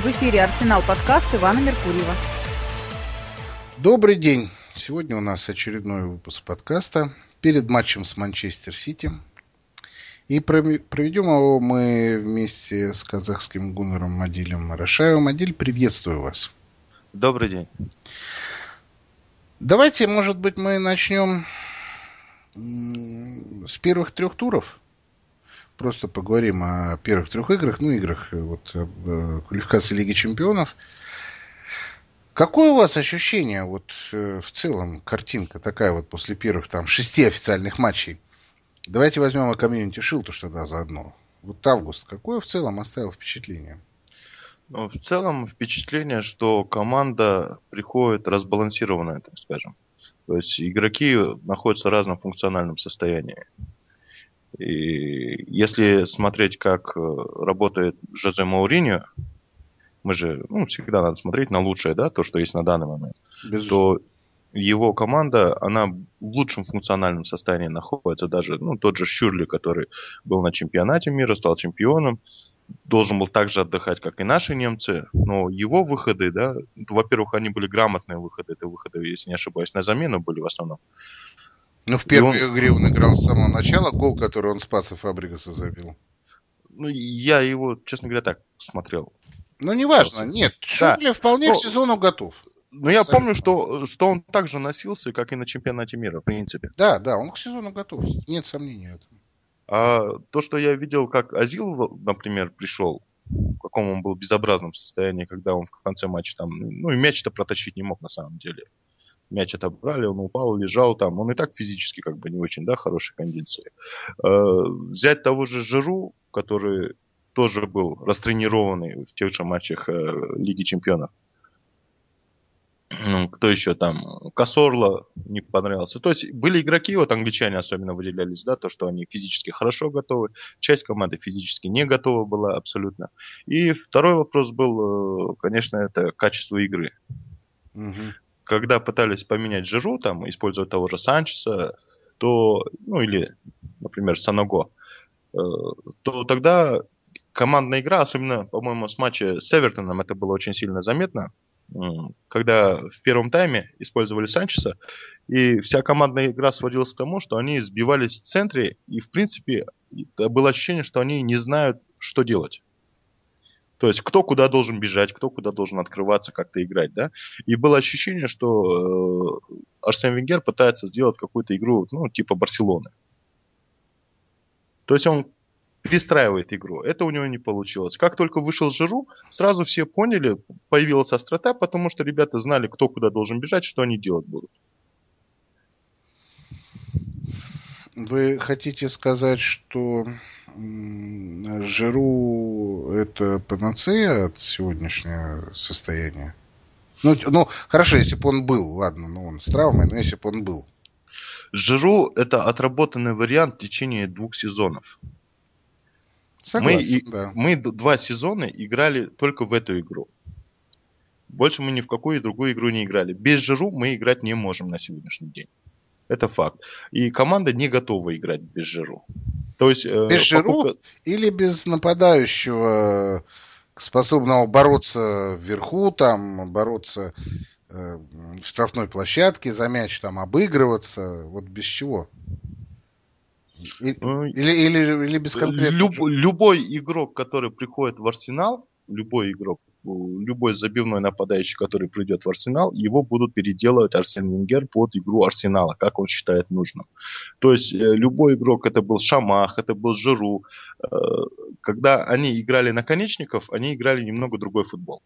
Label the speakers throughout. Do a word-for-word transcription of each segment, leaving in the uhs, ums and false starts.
Speaker 1: В эфире «Арсенал» подкаст Ивана Меркурьева.
Speaker 2: Добрый день. Сегодня у нас очередной выпуск подкаста перед матчем с Манчестер Сити. И проведем его мы вместе с казахским гуннером Адилем Марашаевым. Адиль, приветствую вас.
Speaker 3: Добрый день.
Speaker 2: Давайте, может быть, мы начнем с первых трех туров. Просто поговорим о первых трех играх, ну, играх вот, квалификации Лиги Чемпионов. Какое у вас ощущение, вот в целом, картинка такая вот после первых там шести официальных матчей? Давайте возьмем Community Shield уж тогда заодно. Вот август, какое в целом оставил впечатление?
Speaker 3: Ну, в целом впечатление, что команда приходит разбалансированная, так скажем. То есть игроки находятся в разном функциональном состоянии. И если смотреть, как работает Жозе Мауриньо, мы же, ну, всегда надо смотреть на лучшее, да, то, что есть на данный момент,
Speaker 2: Безусловно.
Speaker 3: то его команда, она в лучшем функциональном состоянии находится. Даже, ну, тот же Шюрли, который был на чемпионате мира, стал чемпионом, должен был так же отдыхать, как и наши немцы. Но его выходы, да, во-первых, они были грамотные выходы. Это выходы, если не ошибаюсь, на замену были в основном.
Speaker 2: Ну, в первой
Speaker 3: он...
Speaker 2: игре он играл с самого начала, гол, который он Спаса Фабригаса забил.
Speaker 3: Ну, я его, честно говоря, так смотрел.
Speaker 2: Ну, неважно, нет, Шюрли да. вполне
Speaker 3: но,
Speaker 2: к сезону готов.
Speaker 3: Но я помню, что, что он так же носился, как и на чемпионате мира, в принципе.
Speaker 2: Да, да, он к сезону готов, нет сомнений в этом.
Speaker 3: А то, что я видел, как Азил, например, пришел, в каком он был безобразном состоянии, когда он в конце матча там, ну, и мяч-то протащить не мог на самом деле. Мяч отобрали, он упал, лежал там, он и так физически как бы не очень, да, хорошей кондиции. А, взять того же Жиру, который тоже был растренированный в тех же матчах э, Лиги Чемпионов. Кто еще там? Касорла не понравился. То есть были игроки, вот англичане особенно выделялись, да, то, что они физически хорошо готовы. Часть команды физически не готова была абсолютно. И второй вопрос был, конечно, это качество игры.
Speaker 2: Угу. Когда
Speaker 3: пытались поменять Жиру, там, использовать того же Санчеса, то, ну или, например, Саного, то тогда командная игра, особенно, по-моему, с матча с Эвертоном, это было очень сильно заметно, когда в первом тайме использовали Санчеса, и вся командная игра сводилась к тому, что они сбивались в центре, и, в принципе, было ощущение, что они не знают, что делать. То есть, кто куда должен бежать, кто куда должен открываться, как-то играть, да? И было ощущение, что э, Арсен Венгер пытается сделать какую-то игру, ну, типа Барселоны. То есть, он перестраивает игру. Это у него не получилось. Как только вышел Жиру, сразу все поняли, появилась острота, потому что ребята знали, кто куда должен бежать, что они делать будут.
Speaker 2: Вы хотите сказать, что Жиру это панацея от сегодняшнего состояния? Ну, ну, хорошо, если бы он был, ладно, ну он с травмой, но если бы он был.
Speaker 3: Жиру это отработанный вариант в течение двух сезонов.
Speaker 2: Согласен,
Speaker 3: мы,
Speaker 2: да.
Speaker 3: мы два сезона играли только в эту игру. Больше мы ни в какую другую игру не играли. Без Жиру мы играть не можем на сегодняшний день. Это факт. И команда не готова играть без Жиру. То есть,
Speaker 2: без
Speaker 3: э,
Speaker 2: Жиру
Speaker 3: покупка...
Speaker 2: или без нападающего, способного бороться вверху, там, бороться э, в штрафной площадке, за мяч там обыгрываться, вот без чего? И, или, или, или без конкретного?
Speaker 3: Люб, любой игрок, который приходит в Арсенал, любой игрок, любой забивной нападающий, который придет в Арсенал, его будут переделывать Арсен Венгер под игру Арсенала, как он считает нужным. То есть любой игрок, это был Шамах, это был Жиру, когда они играли наконечников, они играли немного другой футбол.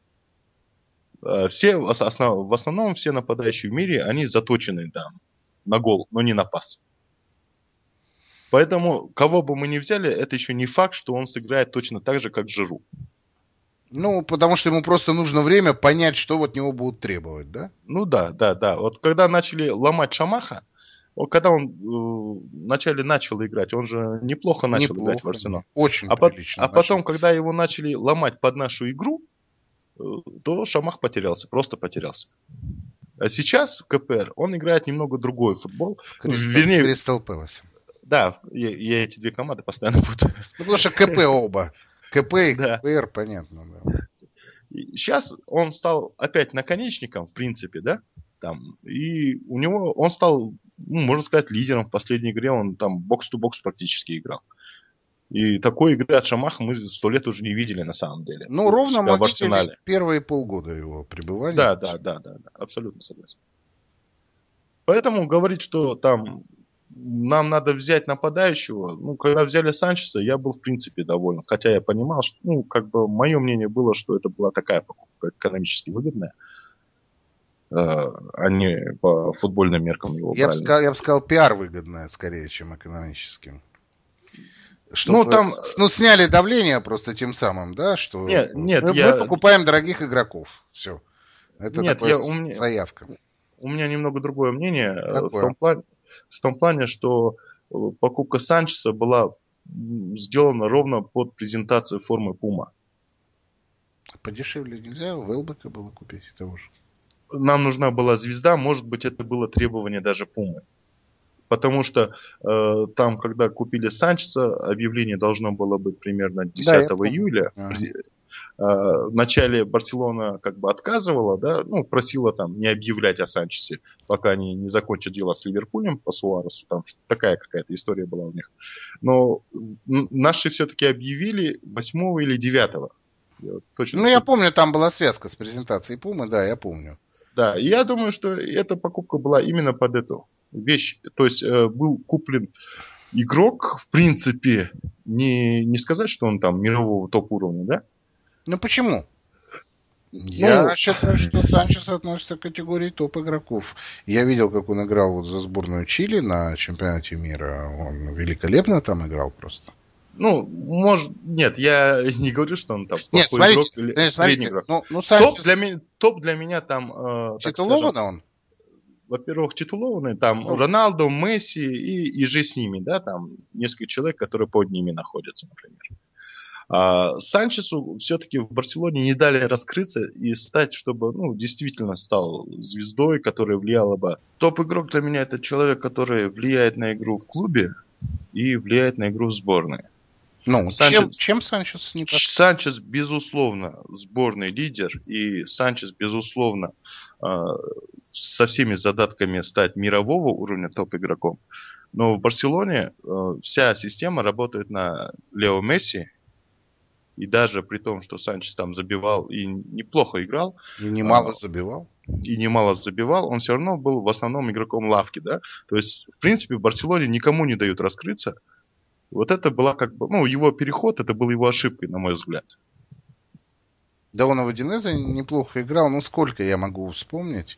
Speaker 3: Все, в основном все нападающие в мире, они заточены, да, на гол, но не на пас. Поэтому, кого бы мы ни взяли, это еще не факт, что он сыграет точно так же, как Жиру.
Speaker 2: Ну, потому что ему просто нужно время понять, что от него будут требовать, да?
Speaker 3: Ну да, да, да. Вот когда начали ломать Шамаха, вот когда он э, вначале начал играть, он же неплохо начал
Speaker 2: неплохо,
Speaker 3: играть в Арсенал.
Speaker 2: Очень
Speaker 3: а
Speaker 2: прилично.
Speaker 3: А потом, когда его начали ломать под нашу игру, э, то Шамах потерялся, просто потерялся. А сейчас в ка пэ эр он играет немного другой футбол.
Speaker 2: В Кристал,
Speaker 3: Вернее,
Speaker 2: в Кристал Пэласе.
Speaker 3: Да, я, я эти две команды постоянно путаю.
Speaker 2: Ну, потому что ка пэ оба. ка пэ и
Speaker 3: да.
Speaker 2: ка пэ эр, понятно, да.
Speaker 3: Сейчас он стал опять наконечником, в принципе, да, там, и у него, он стал, ну, можно сказать, лидером в последней игре, он там бокс-то-бокс практически играл. И такой игры от Шамаха мы сто лет уже не видели на самом деле.
Speaker 2: Ну, ровно мы
Speaker 3: в Арсенале.
Speaker 2: видели первые полгода его пребывания.
Speaker 3: Да, да, да, да, да, абсолютно согласен. Поэтому говорить, что там нам надо взять нападающего, ну, когда взяли Санчеса, я был в принципе доволен. Хотя я понимал, что, ну, как бы мое мнение было, что это была такая покупка экономически выгодная, э, а не по футбольным меркам его
Speaker 2: Я бы
Speaker 3: брали.
Speaker 2: сказал, я бы сказал, пиар выгодная скорее, чем экономическим. Чтобы,
Speaker 3: Ну, там...
Speaker 2: ну, сняли давление просто тем самым, да, что
Speaker 3: нет, нет,
Speaker 2: мы,
Speaker 3: я...
Speaker 2: мы покупаем дорогих игроков. Все. Это
Speaker 3: нет,
Speaker 2: такая
Speaker 3: я, у меня,
Speaker 2: заявка.
Speaker 3: У меня немного другое мнение
Speaker 2: Какое?
Speaker 3: в том плане, в том плане, что покупка Санчеса была сделана ровно под презентацию формы Пума.
Speaker 2: Подешевле нельзя, у Велбека было купить того же.
Speaker 3: Нам нужна была звезда, может быть, это было требование даже Пумы. Потому что э, там, когда купили Санчеса, объявление должно было быть примерно десятого июля.
Speaker 2: Ага.
Speaker 3: Э, вначале Барселона как бы отказывала, да, ну, просила там не объявлять о Санчесе, пока они не закончат дело с Ливерпулем по Суаресу. Там такая какая-то история была у них. Но наши все-таки объявили восьмого или девятого. Я точно
Speaker 2: ну, я помню, там была связка с презентацией Пумы, да, я помню.
Speaker 3: Да, и я думаю, что эта покупка была именно под эту вещь. То есть э, был куплен игрок, в принципе, не, не сказать, что он там мирового топ-уровня, да?
Speaker 2: Ну, почему? Я
Speaker 3: ну,
Speaker 2: считаю, что Санчес относится к категории топ-игроков. Я видел, как он играл вот за сборную Чили на чемпионате мира. Он великолепно там играл просто.
Speaker 3: Ну, может, нет, я не говорю, что он там
Speaker 2: нет,
Speaker 3: плохой
Speaker 2: смотрите,
Speaker 3: игрок или
Speaker 2: смотрите,
Speaker 3: средний игрок.
Speaker 2: Ну, ну, Санчес...
Speaker 3: топ, для меня, топ для меня там... Э,
Speaker 2: титулованный он?
Speaker 3: Во-первых, титулованный, там
Speaker 2: ну,
Speaker 3: Роналдо, Месси и, и же с ними, да, там несколько человек, которые под ними находятся, например. А Санчесу все-таки в Барселоне не дали раскрыться и стать, чтобы, ну, действительно стал звездой, которая влияла бы. Топ-игрок для меня это человек, который влияет на игру в клубе и влияет на игру в сборной.
Speaker 2: Ну,
Speaker 3: Санчес,
Speaker 2: чем, чем Санчес не пошел?
Speaker 3: Санчес, безусловно, сборный лидер, и Санчес, безусловно, со всеми задатками стать мирового уровня топ-игроком. Но в Барселоне вся система работает на Лео Месси, и даже при том, что Санчес там забивал и неплохо играл.
Speaker 2: И немало а, забивал.
Speaker 3: И немало забивал, он все равно был в основном игроком лавки, да. То есть, в принципе, в Барселоне никому не дают раскрыться. Вот это была как бы, ну, его переход, это был его ошибкой, на мой взгляд.
Speaker 2: Да, он в Удинезе неплохо играл, ну, сколько я могу вспомнить.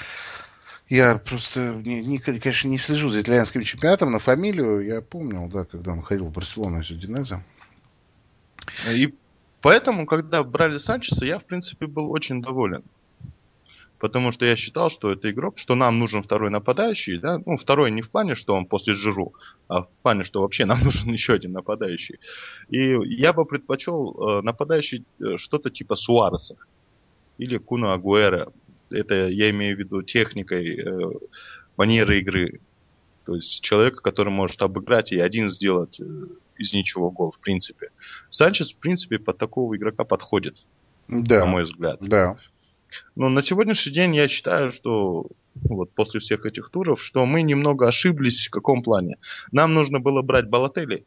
Speaker 2: Я просто, не, не, конечно, не слежу за итальянским чемпионатом, но фамилию я помнил, да, когда он ходил в Барселону из Удинеза.
Speaker 3: И поэтому, когда брали Санчеса, я, в принципе, был очень доволен. Потому что я считал, что это игрок, что нам нужен второй нападающий, да, ну, второй не в плане, что он после Жиру, а в плане, что вообще нам нужен еще один нападающий. И я бы предпочел э, нападающий э, что-то типа Суареса или Куна Агуэра. Это я имею в виду техникой, э, манерой игры. То есть человека, который может обыграть и один сделать э, из ничего гол, в принципе. Санчес, в принципе, под такого игрока подходит,
Speaker 2: да,
Speaker 3: на мой взгляд.
Speaker 2: Да.
Speaker 3: Но на сегодняшний день я считаю, что вот после всех этих туров, что мы немного ошиблись в каком плане. Нам нужно было брать Балотелли,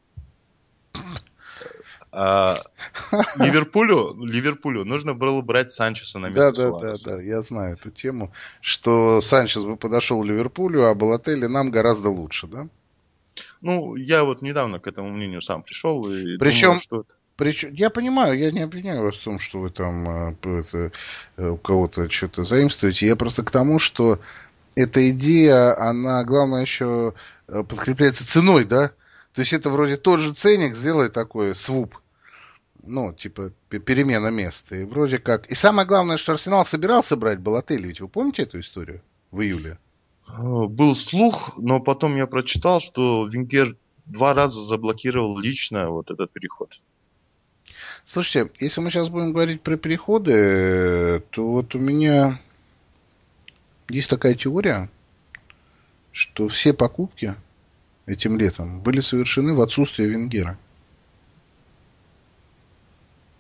Speaker 3: а Ливерпулю, Ливерпулю нужно было брать Санчеса на место
Speaker 2: да,
Speaker 3: Суареса.
Speaker 2: Да, да, да, я знаю эту тему, что Санчес бы подошел Ливерпулю, а Балотелли нам гораздо лучше, да?
Speaker 3: Ну, я вот недавно к этому мнению сам пришел и
Speaker 2: Причем...
Speaker 3: думаю, что это...
Speaker 2: Причем, я понимаю, я не обвиняю вас в том, что вы там это, у кого-то что-то заимствуете. Я просто к тому, что эта идея, она, главное, еще подкрепляется ценой, да? То есть это вроде тот же ценник, сделай такой свуп. Ну, типа перемена места. И вроде как... И самое главное, что Арсенал собирался брать Балотелли. Ведь вы помните эту историю в июле?
Speaker 3: Был слух, но потом я прочитал, что Венгер два раза заблокировал лично вот этот переход.
Speaker 2: Слушайте, если мы сейчас будем говорить про переходы, то вот у меня есть такая теория, что все покупки этим летом были совершены в отсутствие Венгера.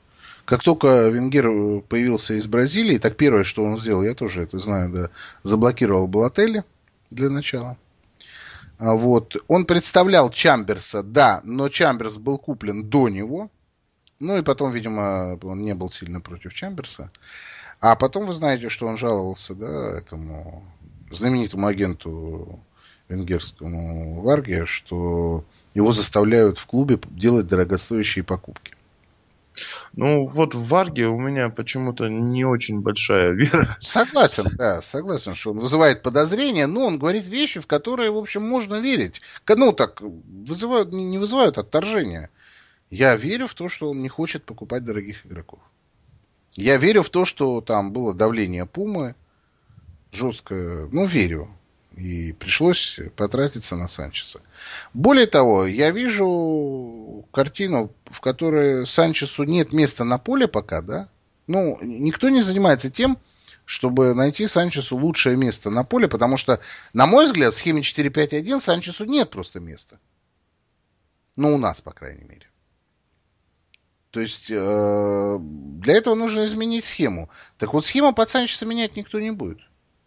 Speaker 2: Как только Венгер появился из Бразилии, так первое, что он сделал, я тоже это знаю, да, заблокировал Балотелли для начала. А вот. Он представлял Чамберса, да, но Чамберс был куплен до него. Ну и потом, видимо, он не был сильно против Чамберса. А потом вы знаете, что он жаловался, да, этому знаменитому агенту венгерскому Варге, что его заставляют в клубе делать дорогостоящие покупки.
Speaker 3: Ну, вот в Варге у меня почему-то не очень большая вера.
Speaker 2: Согласен, да, согласен, что он вызывает подозрения, но он говорит вещи, в которые, в общем, можно верить. Ну, так, вызывают, не вызывают отторжения. Я верю в то, что он не хочет покупать дорогих игроков. Я верю в то, что там было давление Пумы жесткое. Ну, верю. И пришлось потратиться на Санчеса. Более того, я вижу картину, в которой Санчесу нет места на поле пока, да? Ну, никто не занимается тем, чтобы найти Санчесу лучшее место на поле, потому что, на мой взгляд, в схеме четыре пять один Санчесу нет просто места. Ну, у нас, по крайней мере. То есть, э, для этого нужно изменить схему. Так вот, схему под Санчеса менять никто не будет.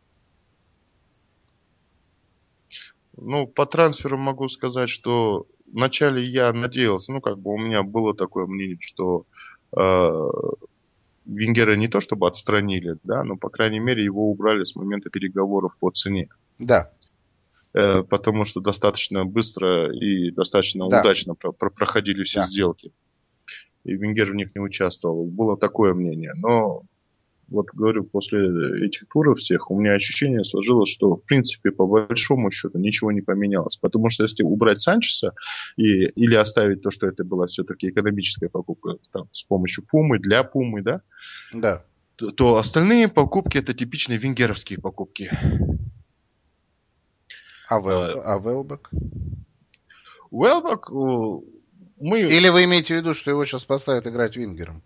Speaker 3: Ну, по трансферу могу сказать, что вначале я надеялся, ну, как бы у меня было такое мнение, что э, Венгера не то чтобы отстранили, да, но, по крайней мере, его убрали с момента переговоров по цене.
Speaker 2: Да.
Speaker 3: Э, потому что достаточно быстро и достаточно
Speaker 2: да.
Speaker 3: удачно про- про- проходили все
Speaker 2: да.
Speaker 3: сделки. И Венгер в них не участвовал. Было такое мнение. Но, вот говорю, после этих туров всех у меня ощущение сложилось, что, в принципе, по большому счету ничего не поменялось. Потому что если убрать Санчеса и, или оставить то, что это была все-таки экономическая покупка там, с помощью Пумы, для Пумы, да,
Speaker 2: да.
Speaker 3: То, то остальные покупки это типичные венгеровские покупки.
Speaker 2: А, Вел, а Велбек?
Speaker 3: Велбек... Мы...
Speaker 2: Или вы имеете в виду, что его сейчас поставят играть вингером?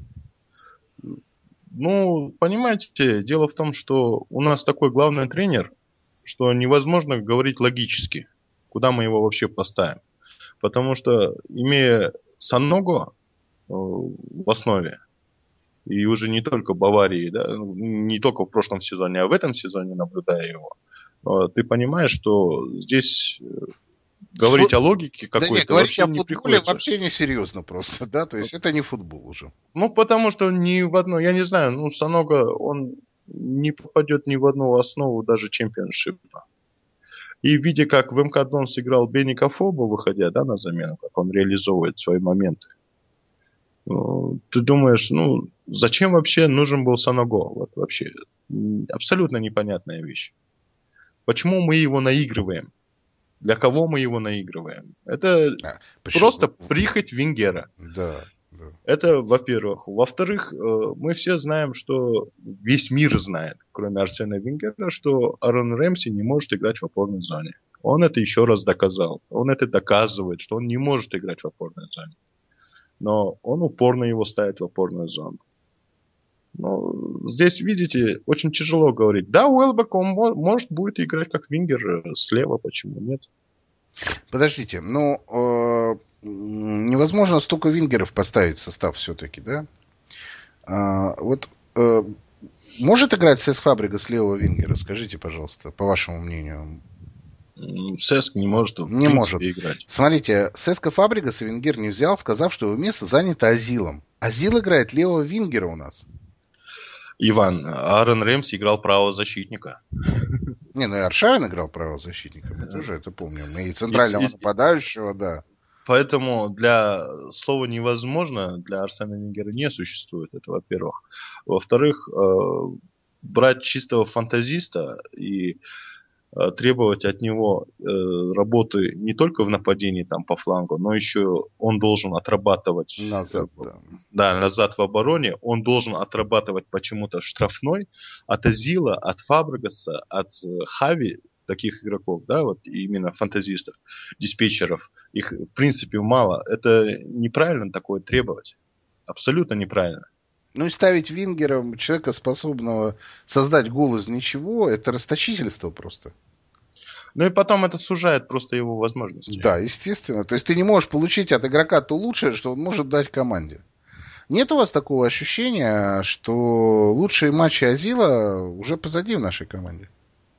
Speaker 3: Ну, понимаете, дело в том, что у нас такой главный тренер, что невозможно говорить логически, куда мы его вообще поставим. Потому что, имея Саного в основе, и уже не только Баварии, да, не только в прошлом сезоне, а в этом сезоне, наблюдая его, ты понимаешь, что здесь... Говорить Фут... о логике какой-то
Speaker 2: да нет, говорить о
Speaker 3: не
Speaker 2: футболе
Speaker 3: приходится.
Speaker 2: Вообще не серьезно просто, да, то есть это не футбол уже.
Speaker 3: Ну, потому что ни в одно, я не знаю, ну, Саного, он не попадет ни в одну основу даже чемпионшипа. И видя, как в эм ка два сыграл Бенни Кафоба, выходя, да, на замену, как он реализовывает свои моменты, ну, ты думаешь, ну, зачем вообще нужен был Саного? Вот вообще, абсолютно непонятная вещь. Почему мы его наигрываем? Для кого мы его наигрываем? Это а, просто прихоть Венгера.
Speaker 2: Да, да.
Speaker 3: Это, во-первых. Во-вторых, мы все знаем, что весь мир знает, кроме Арсена Венгера, что Аарон Рэмси не может играть в опорной зоне. Он это еще раз доказал. Он это доказывает, что он не может играть в опорной зоне. Но он упорно его ставит в опорную зону. Но здесь, видите, очень тяжело говорить. Да, Уэлбек, он может будет играть как вингер слева, почему нет?
Speaker 2: Подождите, ну, э, невозможно столько вингеров поставить в состав все-таки, да? А, вот э, может играть Сеск Фабригас левого вингера? Скажите, пожалуйста, по вашему мнению.
Speaker 3: Сеск не может в
Speaker 2: не может
Speaker 3: играть.
Speaker 2: Смотрите, Сеска Фабригаса Венгер не взял, сказав, что его место занято Азилом. Азил играет левого вингера у нас.
Speaker 3: Иван, Аарон Рэмси играл правозащитника.
Speaker 2: Не, ну и Аршавин играл правозащитника, мы тоже это помним. И центрального и, нападающего, да.
Speaker 3: Поэтому для слова «невозможно» для Арсена Венгера не существует. Это, во-первых. Во-вторых, брать чистого фантазиста и требовать от него работы не только в нападении там, по флангу, но еще он должен отрабатывать
Speaker 2: назад, да.
Speaker 3: Да, назад в обороне. Он должен отрабатывать почему-то штрафной от Азила, от Фабригаса, от Хави, таких игроков, да, вот именно фантазистов, диспетчеров. Их, в принципе, мало. Это неправильно такое требовать. Абсолютно неправильно.
Speaker 2: Ну и ставить вингером человека, способного создать гол из ничего, это расточительство просто.
Speaker 3: Ну и потом это сужает просто его возможности.
Speaker 2: Да, естественно. То есть ты не можешь получить от игрока то лучшее, что он может дать команде. Нет у вас такого ощущения, что лучшие матчи Азила уже позади в нашей команде?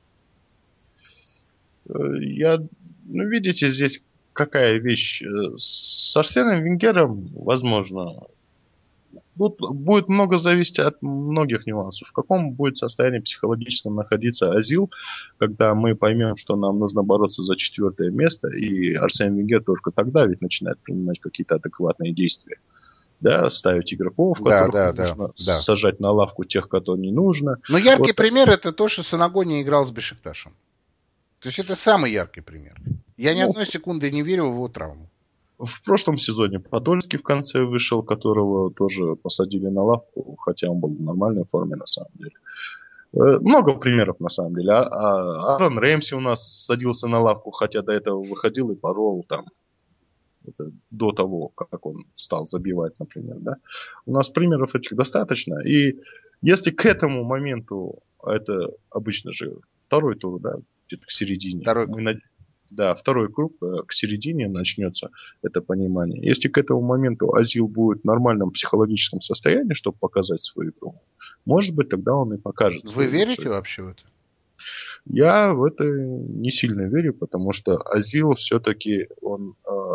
Speaker 3: Я, ну, видите, здесь какая вещь. С Арсеном Венгером, возможно, тут будет много зависеть от многих нюансов. В каком будет состоянии психологическом находиться Азил, когда мы поймем, что нам нужно бороться за четвертое место, и Арсен Венгер только тогда ведь начинает принимать какие-то адекватные действия. Да, ставить игроков, которых
Speaker 2: да, да,
Speaker 3: нужно
Speaker 2: да.
Speaker 3: сажать на лавку тех, кто не нужно.
Speaker 2: Но яркий
Speaker 3: вот.
Speaker 2: пример это то, что Санаго не играл с Бешикташем. То есть это самый яркий пример. Я ни ну, одной секунды не верил в его травму.
Speaker 3: В прошлом сезоне Подольский в конце вышел, которого тоже посадили на лавку, хотя он был в нормальной форме на самом деле. Много примеров на самом деле. А Аарон Рэмси у нас садился на лавку, хотя до этого выходил и порол там. Это до того, как он стал забивать, например. Да? У нас примеров этих достаточно. И если к этому моменту, это обычно же второй тур, да, где-то к середине.
Speaker 2: Второй
Speaker 3: мы над... Да, второй круг к середине начнется это понимание. Если к этому моменту Азил будет в нормальном психологическом состоянии, чтобы показать свою игру, может быть, тогда он и покажет.
Speaker 2: Вы верите лучший. Вообще в это?
Speaker 3: Я в это не сильно верю, потому что Азил все-таки он э,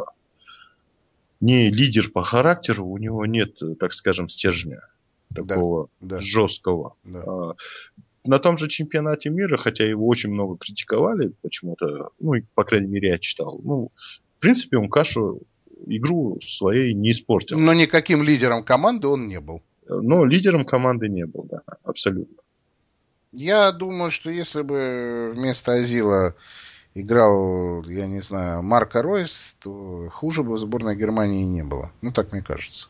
Speaker 3: не лидер по характеру, у него нет, так скажем, стержня такого да, да. жесткого. Да. Э, На том же чемпионате мира, хотя его очень много критиковали почему-то, ну, по крайней мере, я читал, ну, в принципе, он кашу, игру своей не испортил.
Speaker 2: Но никаким лидером команды он не был.
Speaker 3: Но лидером команды не был, да, абсолютно.
Speaker 2: Я думаю, что если бы вместо Азила играл, я не знаю, Марко Ройс, то хуже бы в сборной Германии не было. Ну, так мне кажется.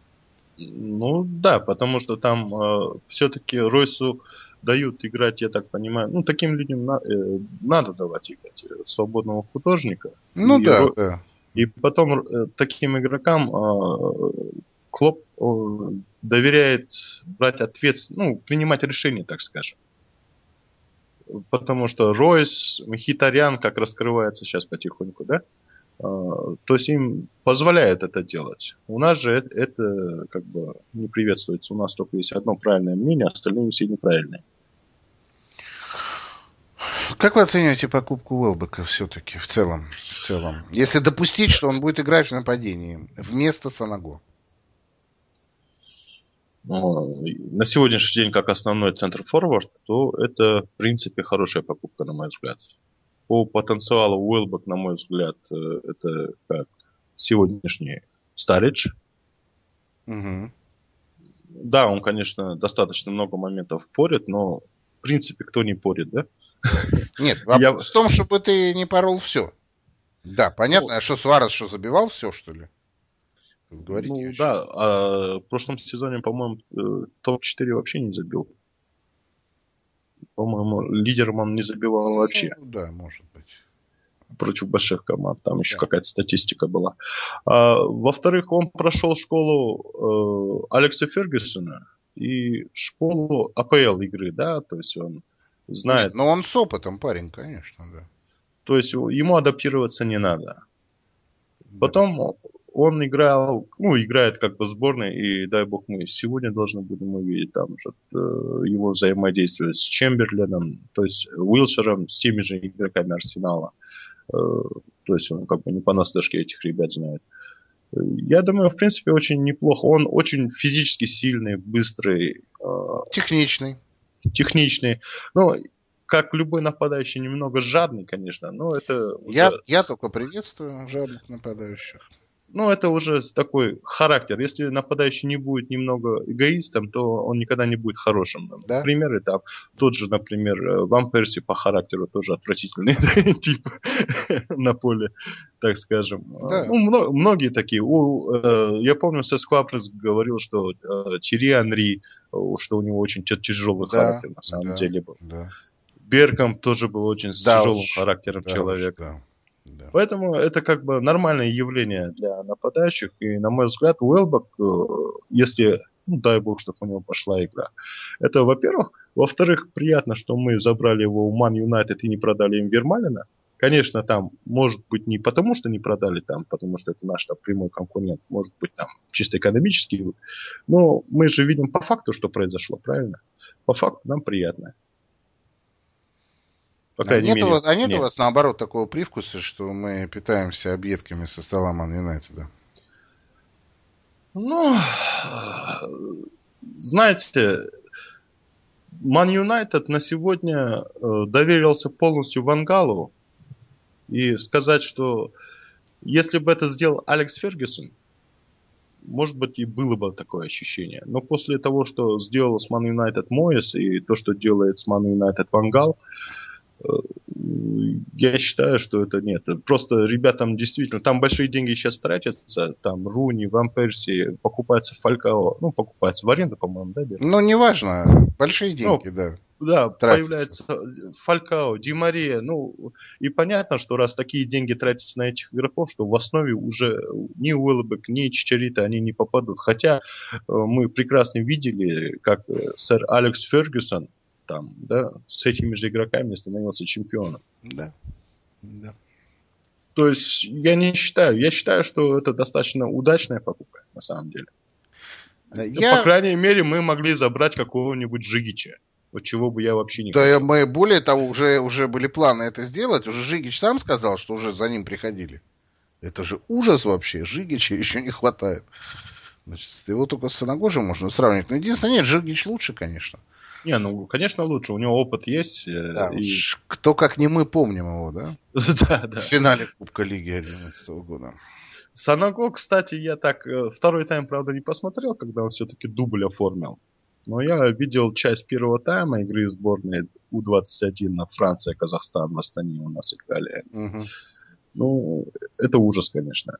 Speaker 3: Ну, да, потому что там э, все-таки Ройсу дают играть, я так понимаю, ну, таким людям на, э, надо давать играть свободного художника.
Speaker 2: Ну,
Speaker 3: и,
Speaker 2: да, да.
Speaker 3: И потом э, таким игрокам э, Клоп э, доверяет брать ответственность, ну, принимать решения, так скажем. Потому что Ройс, Мхитарян, как раскрывается сейчас потихоньку, да, Uh, то есть им позволяет это делать. У нас же это, это как бы не приветствуется. У нас только есть одно правильное мнение, остальные все неправильные.
Speaker 2: Как вы оцениваете покупку Уэлбека все-таки в целом, в целом? Если допустить, что он будет играть в нападении вместо Санаго?
Speaker 3: Ну, на сегодняшний день как основной центр-форвард, то это в принципе хорошая покупка, на мой взгляд. По потенциалу Уэлбек, на мой взгляд, это как сегодняшний Старидж.
Speaker 2: Угу.
Speaker 3: Да, он, конечно, достаточно много моментов порит, но в принципе кто не порит, да?
Speaker 2: Нет, вопрос Я... в том, чтобы ты не порол все. Да, понятно, ну, а что Суарес, что забивал все, что ли?
Speaker 3: Говорить ну да, а в прошлом сезоне, по-моему, топ четыре вообще не забил. По-моему, лидером он не забивал ну, вообще.
Speaker 2: Да, может быть.
Speaker 3: Против больших команд. Там да. еще какая-то статистика была. А, во-вторых, он прошел школу э, Алекса Фергюсона и школу АПЛ игры, да, то есть он знает. Нет,
Speaker 2: но он с опытом парень, конечно, да.
Speaker 3: То есть ему адаптироваться не надо. Потом да. он играл, ну, играет как бы в сборной, и дай бог мы сегодня должны будем увидеть там же э, его взаимодействие с Чемберленом, то есть Уилшером, с теми же игроками Арсенала. Э, то есть он как бы не понаслышке этих ребят знает. Я думаю, в принципе, очень неплохо. Он очень физически сильный, быстрый. Э,
Speaker 2: техничный.
Speaker 3: Техничный. Ну, как любой нападающий, немного жадный, конечно, но это...
Speaker 2: Я,
Speaker 3: уже...
Speaker 2: я только приветствую жадных нападающих.
Speaker 3: Ну, это уже такой характер. Если нападающий не будет немного эгоистом, то он никогда не будет хорошим. Да? Примеры там, тот же, например, Ван Перси по характеру тоже отвратительный тип на поле, так скажем. Да. Ну, многие такие. У, э, я помню, Сес Клапрес говорил, что э, Тири Анри, что у него очень тяжелый да, характер на самом да, деле был. Да. Беркам тоже был очень с да тяжелым уж, характером да человек. Уж, да. Да. Поэтому это как бы нормальное явление для нападающих. И, на мой взгляд, Уэлбек, если, ну, дай бог, чтобы у него пошла игра. Это, во-первых. Во-вторых, приятно, что мы забрали его у Ман Юнайтед и не продали им Вермалина, Конечно, там, может быть, не потому, что не продали, там, потому что это наш там, прямой конкурент, может быть, там, чисто экономический. Но мы же видим по факту, что произошло, правильно? По факту нам приятно. По
Speaker 2: А
Speaker 3: крайней
Speaker 2: нет, у
Speaker 3: мере,
Speaker 2: вас, а нет у
Speaker 3: мне.
Speaker 2: вас, наоборот, такого привкуса, что мы питаемся объедками со стола Ман Юнайтеда?
Speaker 3: Ну, знаете, Ман Юнайтед на сегодня э, доверился полностью Ван Галу. И сказать, что если бы это сделал Алекс Фергюсон, может быть, и было бы такое ощущение. Но после того, что сделал с Ман Юнайтед Моэс и то, что делает с Ман Юнайтед Ван Гал, я считаю, что это нет. Просто ребятам действительно, там большие деньги сейчас тратятся, там Руни, Ван Перси, покупается Фалькао, ну, покупается в аренду, по-моему, да, берут?
Speaker 2: Ну, неважно, большие деньги,
Speaker 3: Ну,
Speaker 2: да.
Speaker 3: Да,
Speaker 2: Тратятся.
Speaker 3: появляется Фалькао, Ди Мария. Ну, и понятно, что раз такие деньги тратятся на этих игроков, что в основе уже ни Уэллбек, ни Чичарита они не попадут. Хотя э, мы прекрасно видели, как э, сэр Алекс Фергюсон там, да, с этими же игроками становился чемпионом.
Speaker 2: Да. Да.
Speaker 3: То есть я не считаю, я считаю, что это достаточно удачная покупка, на самом деле.
Speaker 2: Я...
Speaker 3: По крайней мере, мы могли забрать какого-нибудь Жигича. Вот чего бы я вообще не
Speaker 2: Да,
Speaker 3: хотел.
Speaker 2: мы, более того, уже, уже были планы это сделать. Уже Жигич сам сказал, что уже за ним приходили. Это же ужас вообще. Жигича еще не хватает. Значит, его только с Санагожем можно сравнить. Но единственное, нет, Жигич лучше, конечно.
Speaker 3: Не, ну, конечно, лучше. У него опыт есть.
Speaker 2: Да,
Speaker 3: и...
Speaker 2: уж кто как не мы помним его, да?
Speaker 3: Да, да.
Speaker 2: В финале Кубка Лиги две тысячи одиннадцатого года.
Speaker 3: Санаго, кстати, я так... Второй тайм, правда, не посмотрел, когда он все-таки дубль оформил. Но я видел часть первого тайма игры сборной У двадцать один на Франция, Казахстан в Астане у нас играли.
Speaker 2: Угу.
Speaker 3: Ну, это ужас, конечно.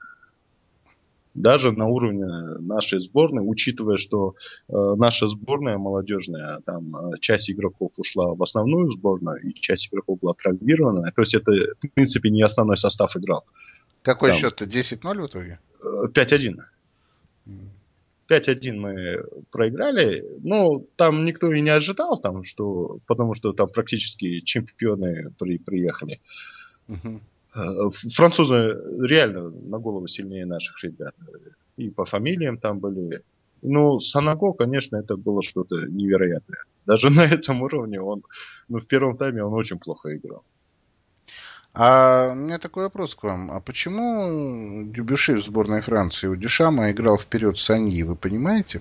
Speaker 3: Даже на уровне нашей сборной, учитывая, что э, наша сборная молодежная, там э, часть игроков ушла в основную сборную, и часть игроков была травмирована. То есть это, в принципе, не основной состав играл.
Speaker 2: Какой
Speaker 3: Там,
Speaker 2: счет-то? десять ноль в итоге?
Speaker 3: пять один. пять один мы проиграли. Ну, там никто и не ожидал, там, что, потому что там практически чемпионы при, приехали.
Speaker 2: Угу.
Speaker 3: Французы реально на голову сильнее наших ребят. И по фамилиям там были. Ну, Санаго, конечно, это было что-то невероятное. Даже на этом уровне он, ну, в первом тайме он очень плохо играл.
Speaker 2: А у меня такой вопрос к вам. А почему Дюбюши в сборной Франции у Дюшама играл вперед Саньи, вы понимаете?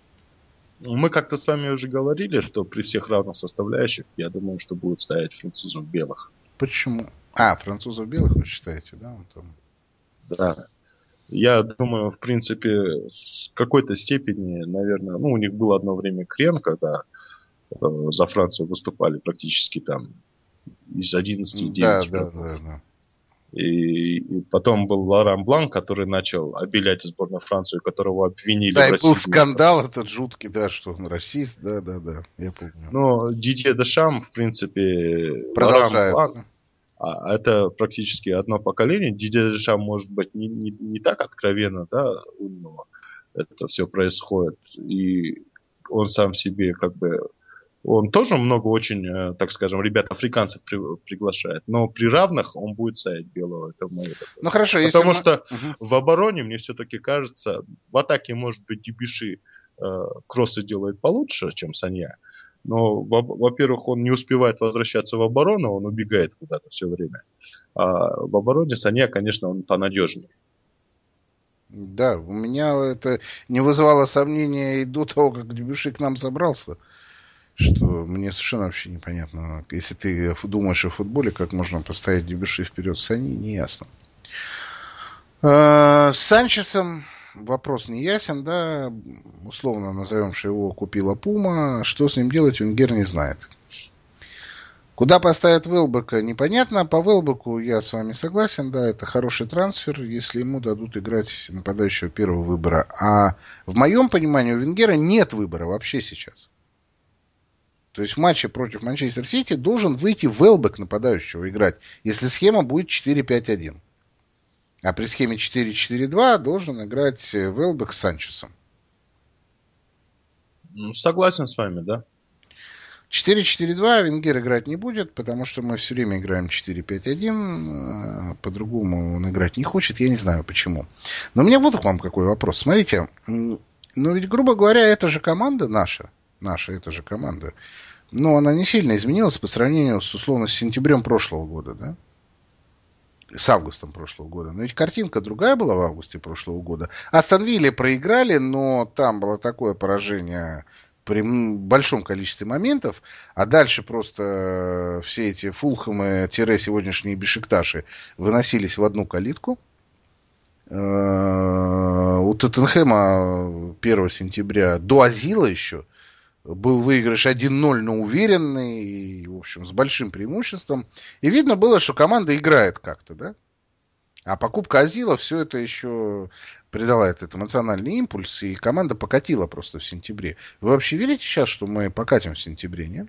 Speaker 3: Мы как-то с вами уже говорили, что при всех равных составляющих, я думаю, что будут ставить французов белых.
Speaker 2: Почему? А, французов белых вы считаете, да? Он там...
Speaker 3: Да. Я думаю, в принципе, с какой-то степени, наверное, ну, у них было одно время Крен, когда э, за Францию выступали практически там из одиннадцати девять
Speaker 2: да,
Speaker 3: игроков.
Speaker 2: Да, да, да.
Speaker 3: И, и потом был Лоран Блан, который начал обелять сборную Францию, которого обвинили
Speaker 2: да,
Speaker 3: в
Speaker 2: и
Speaker 3: расизме.
Speaker 2: был скандал этот жуткий, да, что он расист, да, да, да, я помню.
Speaker 3: Но Дидье Дешам, в принципе,
Speaker 2: продолжает.
Speaker 3: Лоран Блан, а это практически одно поколение. Дидье Дешам, может быть, не, не, не так откровенно, да, у него это все происходит. И он сам себе как бы... Он тоже много очень, так скажем, ребят африканцев при, приглашает. Но при равных он будет ставить белого. Это мое такое.
Speaker 2: Ну хорошо,
Speaker 3: Потому
Speaker 2: если
Speaker 3: что
Speaker 2: мы... угу.
Speaker 3: в обороне, мне все-таки кажется, в атаке, может быть, Дебюши э, кроссы делает получше, чем Санья. Но, во-первых, он не успевает возвращаться в оборону, он убегает куда-то все время. А в обороне Санья, конечно, он понадежнее.
Speaker 2: Да, у меня это не вызывало сомнения и до того, как Дебюши к нам собрался, что мне совершенно вообще непонятно. Если ты думаешь о футболе, как можно поставить Дебюши вперед Саньи, не ясно. С Санчесом вопрос не ясен, да, условно назовем, что его купила Пума, что с ним делать, Венгер не знает. Куда поставят Уэлбека, непонятно. По Уэлбеку я с вами согласен, да, это хороший трансфер, если ему дадут играть нападающего первого выбора. А в моем понимании у Венгера нет выбора вообще сейчас. То есть в матче против Манчестер Сити должен выйти Уэлбек нападающего играть, если схема будет четыре пять один. А при схеме четыре четыре два должен играть Уэлбек с Санчесом.
Speaker 3: Согласен с вами, да.
Speaker 2: четыре четыре два Венгер играть не будет, потому что мы все время играем четыре пять один. По-другому он играть не хочет. Я не знаю почему. Но у меня вот к вам какой вопрос. Смотрите, ну ведь, грубо говоря, это же команда наша. Наша, это же команда. Но она не сильно изменилась по сравнению с, условно, с сентябрем прошлого года, да? С августом прошлого года. Но ведь картинка другая была в августе прошлого года. Астон Вилле проиграли, но там было такое поражение при большом количестве моментов, а дальше просто все эти Фулхэмы-сегодняшние Бешикташи выносились в одну калитку. У Тоттенхэма первого сентября до Азила еще был выигрыш один ноль, но уверенный, и, в общем, с большим преимуществом. И видно было, что команда играет как-то, да? А покупка Азила все это еще придала этот эмоциональный импульс, и команда покатила просто в сентябре. Вы вообще верите сейчас, что мы покатим в сентябре, нет?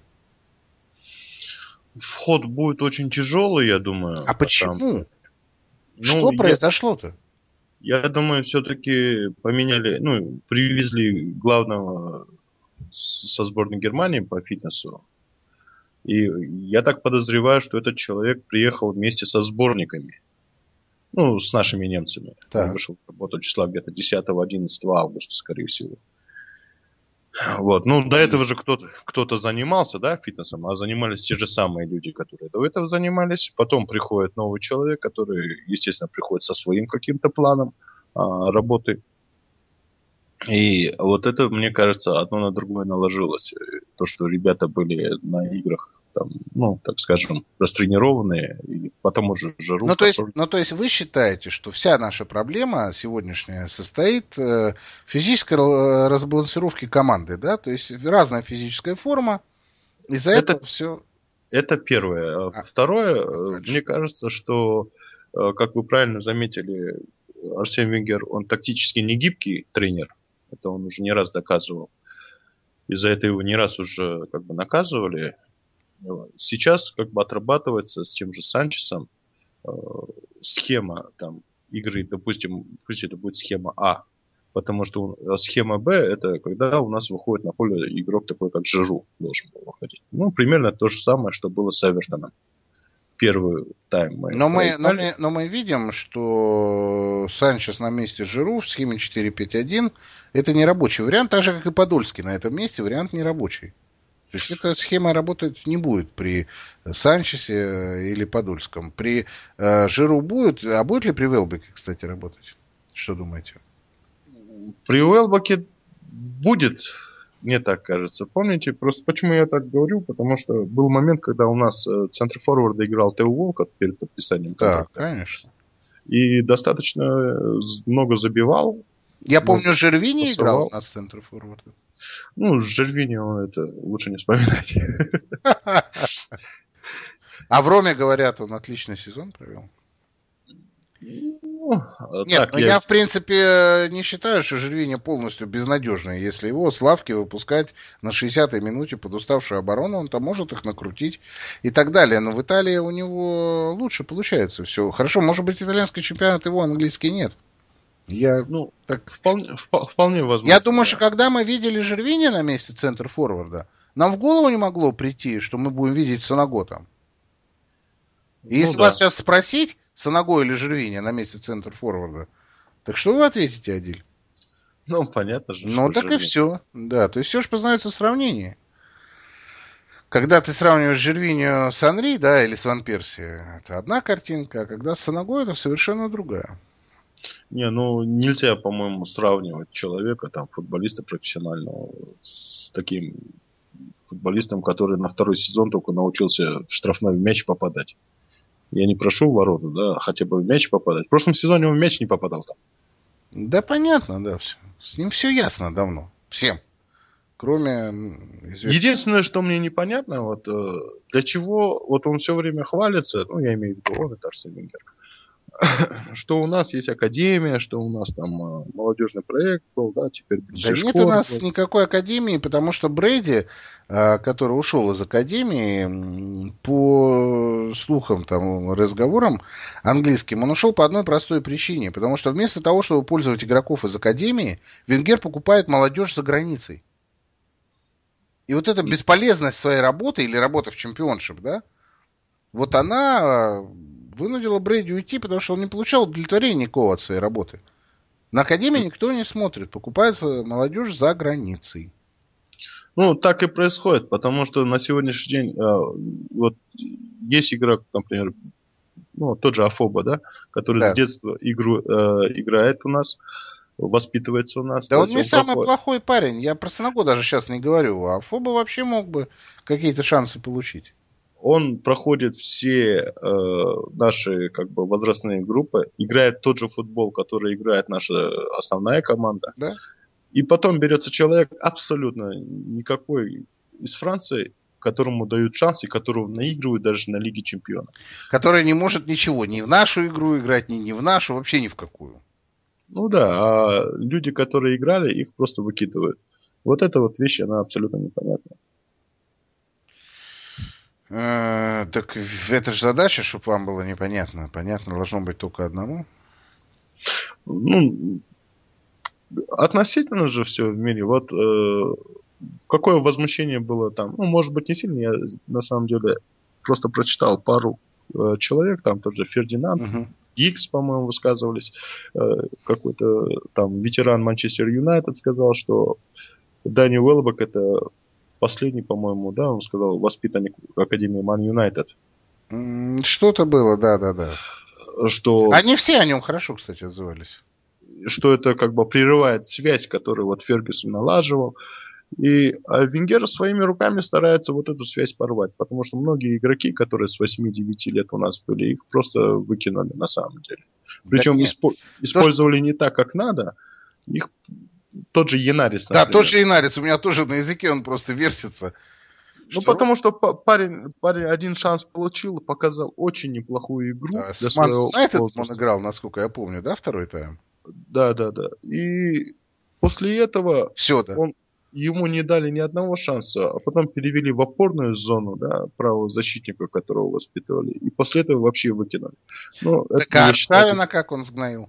Speaker 3: Вход будет очень тяжелый, я думаю.
Speaker 2: А почему?
Speaker 3: Там...
Speaker 2: Что
Speaker 3: ну,
Speaker 2: произошло-то?
Speaker 3: Я, я думаю, все-таки поменяли, ну, привезли главного со сборной Германии по фитнесу. И я так подозреваю, что этот человек приехал вместе со сборниками. Ну, с нашими немцами. Так. Он вышел работать числа где-то десятого-одиннадцатого августа, скорее всего. Вот. Ну, до этого же кто-то, кто-то занимался, да, фитнесом, а занимались те же самые люди, которые до этого занимались. Потом приходит новый человек, который, естественно, приходит со своим каким-то планом а, работы. И вот это, мне кажется, одно на другое наложилось. То, что ребята были на играх, там, ну, так скажем, растренированные, и потом уже жару.
Speaker 2: Ну то, есть, ну, то есть вы считаете, что вся наша проблема сегодняшняя состоит в физической разбалансировке команды, да? То есть разная физическая форма, из-за
Speaker 3: это,
Speaker 2: этого все...
Speaker 3: Это первое. А второе, дальше. Мне кажется, что, как вы правильно заметили, Арсен Венгер, он тактически не гибкий тренер. Это он уже не раз доказывал. Из-за этого его не раз уже как бы наказывали. Сейчас как бы отрабатывается с тем же Санчесом э, схема там, игры, допустим, пусть это будет схема А. Потому что схема Б это когда у нас выходит на поле игрок такой, как Жиру должен был выходить. Ну, примерно то же самое, что было с Эвертоном. Первый тайм мы
Speaker 2: но мы, но, мы, но мы видим, что Санчес на месте Жиру в схеме четыре пять один это не рабочий вариант, так же, как и Подольский на этом месте вариант не рабочий. То есть эта схема работать не будет при Санчесе или Подольском. При э, Жиру будет, а будет ли при Велбеке, кстати, работать? Что думаете?
Speaker 3: При Велбеке будет... Мне так кажется. Помните, просто почему я так говорю? Потому что был момент, когда у нас центр форварда играл Тео Волкот перед подписанием контракта.
Speaker 2: Да, конечно.
Speaker 3: И достаточно много забивал.
Speaker 2: Я помню, Жервини играл у нас центр форварда.
Speaker 3: Ну, Жервини, он это лучше не вспоминать.
Speaker 2: А в Роме, говорят, он отличный сезон провел. Ну, Нет, так, ну я... я в принципе не считаю, что Жервини полностью безнадежный. Если его с лавки выпускать на шестидесятой минуте под уставшую оборону, он там может их накрутить и так далее. Но в Италии у него лучше получается все. Хорошо, может быть, итальянский чемпионат, его английский нет. Я,
Speaker 3: ну, так вполне, вполне возможно.
Speaker 2: Я думаю, что когда мы видели Жервини на месте центр-форварда, нам в голову не могло прийти, что мы будем видеть Санаго там. И ну, если да. вас сейчас спросить, Санаго или Жервини на месте центр-форварда, так что вы ответите, Адиль?
Speaker 3: Ну, понятно же.
Speaker 2: Ну, так Жервини. И все. Да, то есть все же познается в сравнении. Когда ты сравниваешь Жервини с Анри, да, или с Ван Перси, это одна картинка, а когда с Санаго, это совершенно другая.
Speaker 3: Не, ну нельзя, по-моему, сравнивать человека, там, футболиста профессионального с таким футболистом, который на второй сезон только научился в штрафной мяч попадать. Я не прошу в ворота, да, хотя бы в мяч попадать. В прошлом сезоне он в мяч не попадал там.
Speaker 2: Да, понятно, да, все. С ним все ясно давно. Всем. Кроме... Известных...
Speaker 3: Единственное, что мне непонятно, вот для чего вот он все время хвалится, ну, я имею в виду, он это Арсен Венгер, что у нас есть академия, что у нас там молодежный проект был, да, теперь...
Speaker 2: Да нет у нас был. Никакой академии, потому что Брейди, который ушел из академии, по слухам, там, разговорам английским, он ушел по одной простой причине, потому что вместо того, чтобы пользовать игроков из академии, Венгер покупает молодежь за границей. И вот эта бесполезность своей работы или работы в чемпионшип, да, вот она вынудила Брэди уйти, потому что он не получал удовлетворения никакого от своей работы. На Академии никто не смотрит, покупается молодежь за границей.
Speaker 3: Ну, так и происходит, потому что на сегодняшний день э, вот есть игрок, например, ну, тот же Афоба, да, который да. с детства игру, э, играет у нас, воспитывается у нас.
Speaker 2: Да он не он самый проходит. плохой парень. Я про Санаго даже сейчас не говорю. А Афоба вообще мог бы какие-то шансы получить.
Speaker 3: Он проходит все э, наши как бы возрастные группы, играет тот же футбол, который играет наша основная команда.
Speaker 2: Да.
Speaker 3: И потом берется человек абсолютно никакой из Франции, которому дают шанс и которого наигрывают даже на Лиге Чемпионов.
Speaker 2: Который не может ничего, ни в нашу игру играть, ни, ни в нашу, вообще ни в какую.
Speaker 3: Ну да, а люди, которые играли, их просто выкидывают. Вот эта вот вещь, она абсолютно непонятна.
Speaker 2: Э, так это же задача, чтобы вам было непонятно. Понятно должно быть только одному.
Speaker 3: Ну, относительно же все в мире. Вот э, какое возмущение было там. Ну, может быть, не сильно. Я на самом деле просто прочитал пару э, человек. Там тоже Фердинанд, uh-huh. Гиггс, по-моему, высказывались. Э, какой-то там ветеран Манчестер Юнайтед сказал, что Дани Уэлбек это последний, по-моему, да, он сказал, воспитанник Академии Ман Юнайтед.
Speaker 2: Что-то было, да-да-да.
Speaker 3: Что...
Speaker 2: Они все о нем хорошо, кстати, отзывались.
Speaker 3: Что это как бы прерывает связь, которую вот Фергюсон налаживал. И а Венгер своими руками старается вот эту связь порвать. Потому что многие игроки, которые с восьми-девяти лет у нас были, их просто выкинули на самом деле. Причем да испо- использовали не так, как надо. Их тот же Янарис,
Speaker 2: например. Да, тот же Янарис. У меня тоже на языке он просто вертится.
Speaker 3: Ну, что... потому что парень, парень один шанс получил, показал очень неплохую игру.
Speaker 2: Да, с Ман Юнайтед он играл, насколько я помню, да, второй тайм?
Speaker 3: Да, да, да. И после этого
Speaker 2: Все, да.
Speaker 3: он, ему не дали ни одного шанса, а потом перевели в опорную зону, да, правого защитника, которого воспитывали. И после этого вообще выкинули.
Speaker 2: Ну, так это, а Аршавина считаю... как он сгноил?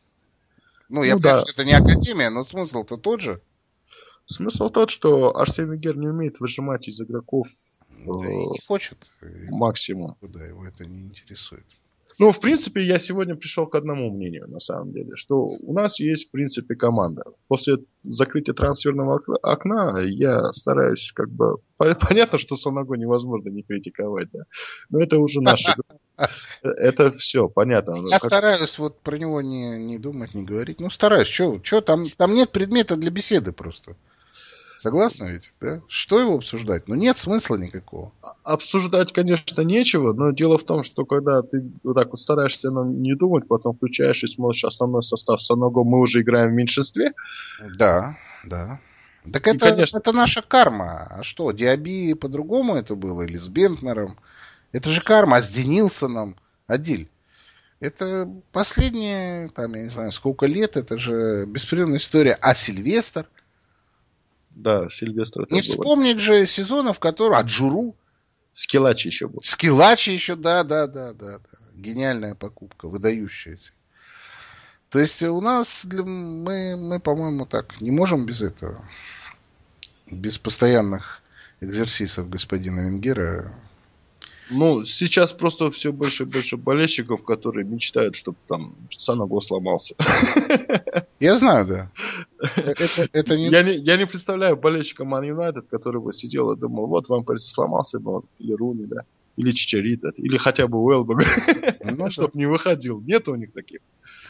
Speaker 2: Ну, я ну, понимаю, да. что это не Академия, но смысл-то тот же.
Speaker 3: Смысл тот, что Арсен Венгер не умеет выжимать из игроков
Speaker 2: да э, и не хочет.
Speaker 3: Максимум.
Speaker 2: Да, его это не интересует.
Speaker 3: Ну, в принципе, я сегодня пришел к одному мнению, на самом деле, что у нас есть, в принципе, команда. После закрытия трансферного окна я стараюсь, как бы, понятно, что Санаго невозможно не критиковать, да, но это уже наше. Это все, понятно.
Speaker 2: Я стараюсь вот про него не, не думать, не говорить. Ну, стараюсь. Что там, там нет предмета для беседы просто. Согласны ведь, да? Что его обсуждать? Ну, нет смысла никакого.
Speaker 3: Обсуждать, конечно, нечего, но дело в том, что когда ты вот так вот стараешься не думать, потом включаешь и смотришь основной состав Санаго, мы уже играем в меньшинстве.
Speaker 2: Да, да. Так это, конечно... это наша карма. А что, Диаби по-другому это было? Или с Бентнером? Это же карма. А с Денилсоном? Адиль. Это последние, там, я не знаю, сколько лет, это же беспрерывная история. А Сильвестр?
Speaker 3: Да, Сильвестр.
Speaker 2: Не вспомнить было. Же сезонов, в которых... А Джуру?
Speaker 3: Скиллачи еще был.
Speaker 2: Скиллачи еще, да, да, да, да, да. Гениальная покупка, выдающаяся. То есть у нас, мы, мы, по-моему, так не можем без этого. Без постоянных экзерсисов господина Венгера.
Speaker 3: Ну, сейчас просто все больше и больше болельщиков, которые мечтают, чтобы там Санаго сломался.
Speaker 2: Я знаю, да. Это, это не...
Speaker 3: Я, не, я не представляю болельщика Ман Юнайтед, который бы сидел и думал, вот вам Парис сломался бы, или Руни, да, или Чичарита, или хотя бы Уэлбек, ну, чтобы да. не выходил. Нет у них таких.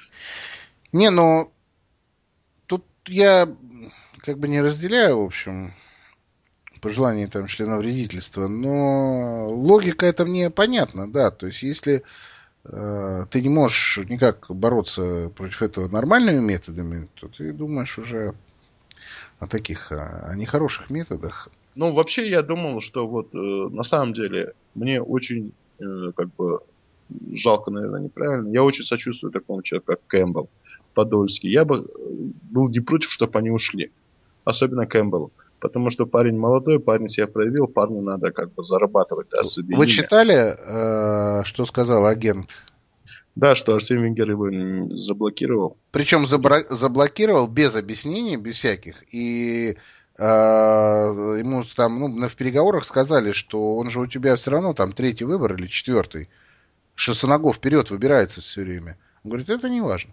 Speaker 2: Не, ну, тут я как бы не разделяю, в общем, пожелания там членовредительства, но логика это мне понятна, да, то есть если э, ты не можешь никак бороться против этого нормальными методами, то ты думаешь уже о таких, о, о нехороших методах.
Speaker 3: Ну, вообще я думал, что вот э, на самом деле мне очень э, как бы жалко, наверное, неправильно, я очень сочувствую такому человеку, как Кэмпбелл, Подольский. Я бы был не против, чтобы они ушли, особенно Кэмпбелл. Потому что парень молодой, парень себя проявил, парню надо как бы зарабатывать. Да, себе
Speaker 2: Вы
Speaker 3: имя.
Speaker 2: читали, э, что сказал агент?
Speaker 3: Да, что Арсен Венгер его заблокировал.
Speaker 2: Причем забра- заблокировал без объяснений, без всяких. И ему там, ну, в переговорах сказали, что он же у тебя все равно там третий выбор или четвертый, что Санаго вперед выбирается все время. Он говорит, это не важно.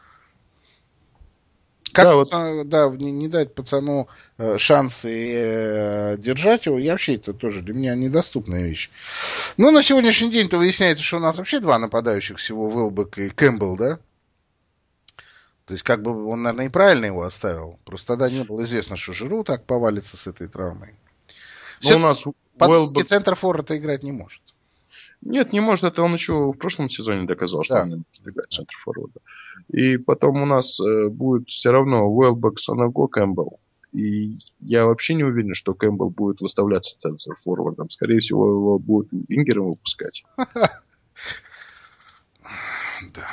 Speaker 2: Как да, пацану, вот... да, не, не дать пацану э, шансы э, держать его, я вообще это тоже для меня недоступная вещь. Но на сегодняшний день-то выясняется, что у нас вообще два нападающих всего, Уэлбек и Кэмпбелл, да? То есть, как бы он, наверное, и правильно его оставил. Просто тогда не было известно, что Жиру так повалится с этой травмой. У нас подольский Уэлбек... центр форварда играть не может.
Speaker 3: Нет, не может. Это он еще в прошлом сезоне доказал, что да. он не может играть центр форварда. И потом у нас э, будет все равно Уэлбек, Санаго, Кэмпбелл. И я вообще не уверен, что Кэмпбелл будет выставляться центр форвардом. Скорее всего, его будут вингером выпускать.
Speaker 2: Да.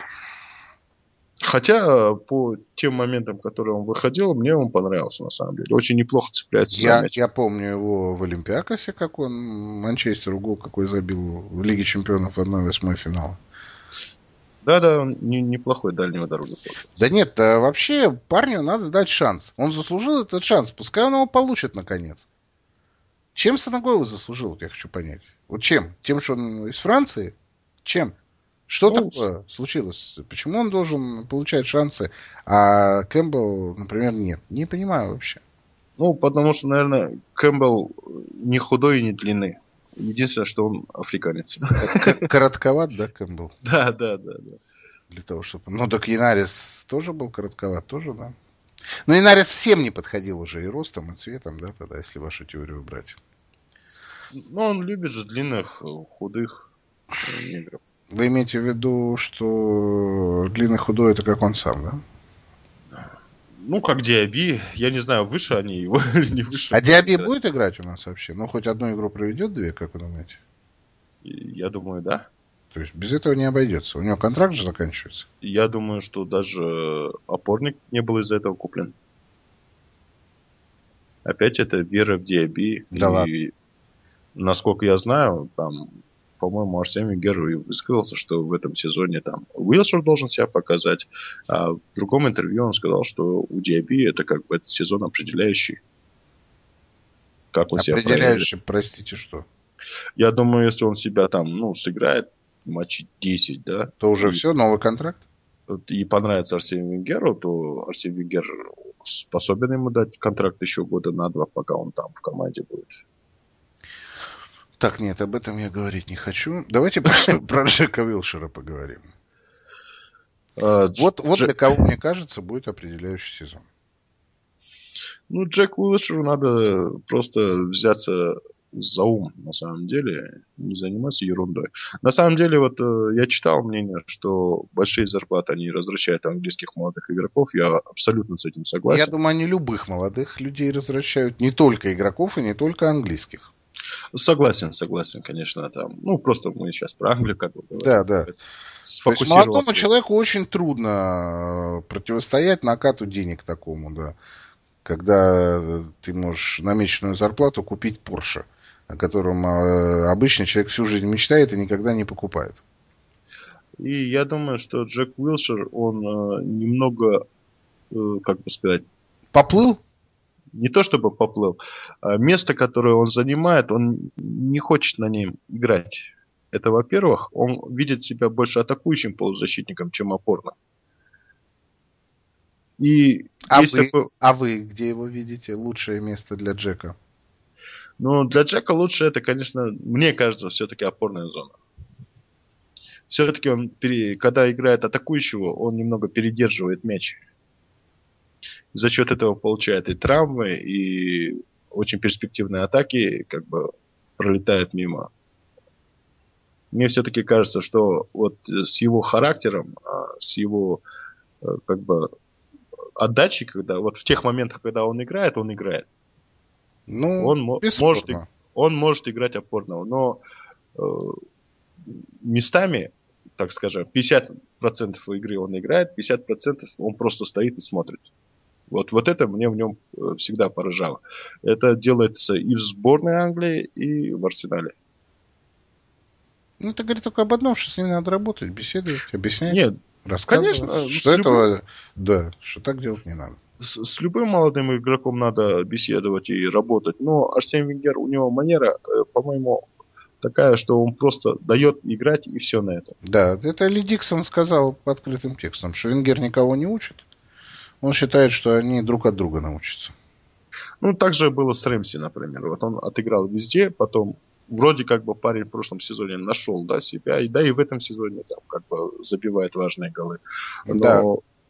Speaker 3: Хотя по тем моментам, которые он выходил, мне он понравился на самом деле. Очень неплохо цепляется.
Speaker 2: Я, я помню его в Олимпиакосе, как он Манчестеру гол какой забил в Лиге Чемпионов в одна восьмой финала.
Speaker 3: Да-да, он не, неплохой дальнего дороги.
Speaker 2: Да нет, да, вообще парню надо дать шанс. Он заслужил этот шанс, пускай он его получит наконец. Чем Санаго заслужил, я хочу понять. Вот чем? Тем, что он из Франции? Чем? Что ну, такое случилось? Почему он должен получать шансы, а Кэмпбелл, например, нет? Не понимаю вообще.
Speaker 3: Ну, потому что, наверное, Кэмпбелл не худой и не длинный. Единственное, что он африканец.
Speaker 2: Коротковат, да, Кэмпбелл?
Speaker 3: Да, да, да, да.
Speaker 2: Для того, чтобы... Ну, так Янарис тоже был коротковат, тоже, да. Но Янарис всем не подходил уже и ростом, и цветом, да, тогда, если вашу теорию брать.
Speaker 3: Ну, он любит же длинных, худых негров.
Speaker 2: Вы имеете в виду, что длинный худой это как он сам, да?
Speaker 3: Ну, как Диаби. Я не знаю, выше они его или не выше.
Speaker 2: А Диаби будет играть у нас вообще? Ну, хоть одну игру проведет, две, как вы думаете?
Speaker 3: Я думаю, да.
Speaker 2: То есть без этого не обойдется. У него контракт же заканчивается.
Speaker 3: Я думаю, что даже опорник не был из-за этого куплен. Опять это вера в Диаби.
Speaker 2: Да
Speaker 3: и,
Speaker 2: ладно.
Speaker 3: Насколько я знаю, там... По-моему, Арсен Венгер высказался, что в этом сезоне там Уилшер должен себя показать. А в другом интервью он сказал, что у Диаби это как бы этот сезон определяющий.
Speaker 2: Как он себя проявит. Определяющий, простите, что?
Speaker 3: Я думаю, если он себя там, ну, сыграет матчей десять, да.
Speaker 2: То уже
Speaker 3: и,
Speaker 2: все, новый контракт?
Speaker 3: И понравится Арсену Венгеру, то Арсен Венгер способен ему дать контракт еще года на два, пока он там в команде будет.
Speaker 2: Так, нет, об этом я говорить не хочу. Давайте про Джека Уилшера поговорим. Вот для кого, мне кажется, будет определяющий сезон.
Speaker 3: Ну, Джеку Уилшеру надо просто взяться за ум, на самом деле, не заниматься ерундой. На самом деле, вот я читал мнение, что большие зарплаты, они развращают английских молодых игроков. Я абсолютно с этим согласен.
Speaker 2: Я думаю, они любых молодых людей развращают, не только игроков и не только английских.
Speaker 3: Согласен, согласен, конечно, там. Ну, просто мы сейчас про Англию как бы говорим.
Speaker 2: Да, да. То есть молодому человеку очень трудно противостоять накату денег такому, да. Когда ты можешь намеченную зарплату купить Порше, о котором обычный человек всю жизнь мечтает и никогда не покупает.
Speaker 3: И я думаю, что Джек Уилшер, он немного, как бы сказать...
Speaker 2: Поплыл?
Speaker 3: Не то чтобы поплыл. Место, которое он занимает, он не хочет на нем играть. Это, во-первых, он видит себя больше атакующим полузащитником, чем опорным. И
Speaker 2: а, вы, бы... а вы где его видите? Лучшее место для Джека?
Speaker 3: Ну, для Джека лучше это, конечно, мне кажется, все-таки опорная зона. Все-таки он, когда играет атакующего, он немного передерживает мяч. За счет этого получает и травмы, и очень перспективные атаки как бы пролетают мимо. Мне все-таки кажется, что вот с его характером, с его как бы отдачей, когда вот в тех моментах, когда он играет, он играет.
Speaker 2: Ну,
Speaker 3: он может, он может играть опорного, но э, местами, так скажем, пятьдесят процентов игры он играет, пятьдесят процентов он просто стоит и смотрит. Вот, вот это мне в нем всегда поражало. Это делается и в сборной Англии, и в Арсенале.
Speaker 2: Ну, это говорит только об одном, что с ним надо работать, беседовать, объяснять.
Speaker 3: Нет,
Speaker 2: рассказывать.
Speaker 3: Конечно.
Speaker 2: Что этого, любым... да, что так делать не надо.
Speaker 3: с, с любым молодым игроком надо беседовать и работать. Но Арсен Венгер, у него манера, по-моему, такая, что он просто дает играть и все на это.
Speaker 2: Да, это Ли Диксон сказал открытым текстом, что Венгер никого не учит. Он считает, что они друг от друга научатся.
Speaker 3: Ну, так же было с Рэмси, например. Вот он отыграл везде, потом вроде как бы парень в прошлом сезоне нашел, да, себя, и да, и в этом сезоне там как бы забивает важные голы. Но
Speaker 2: Да.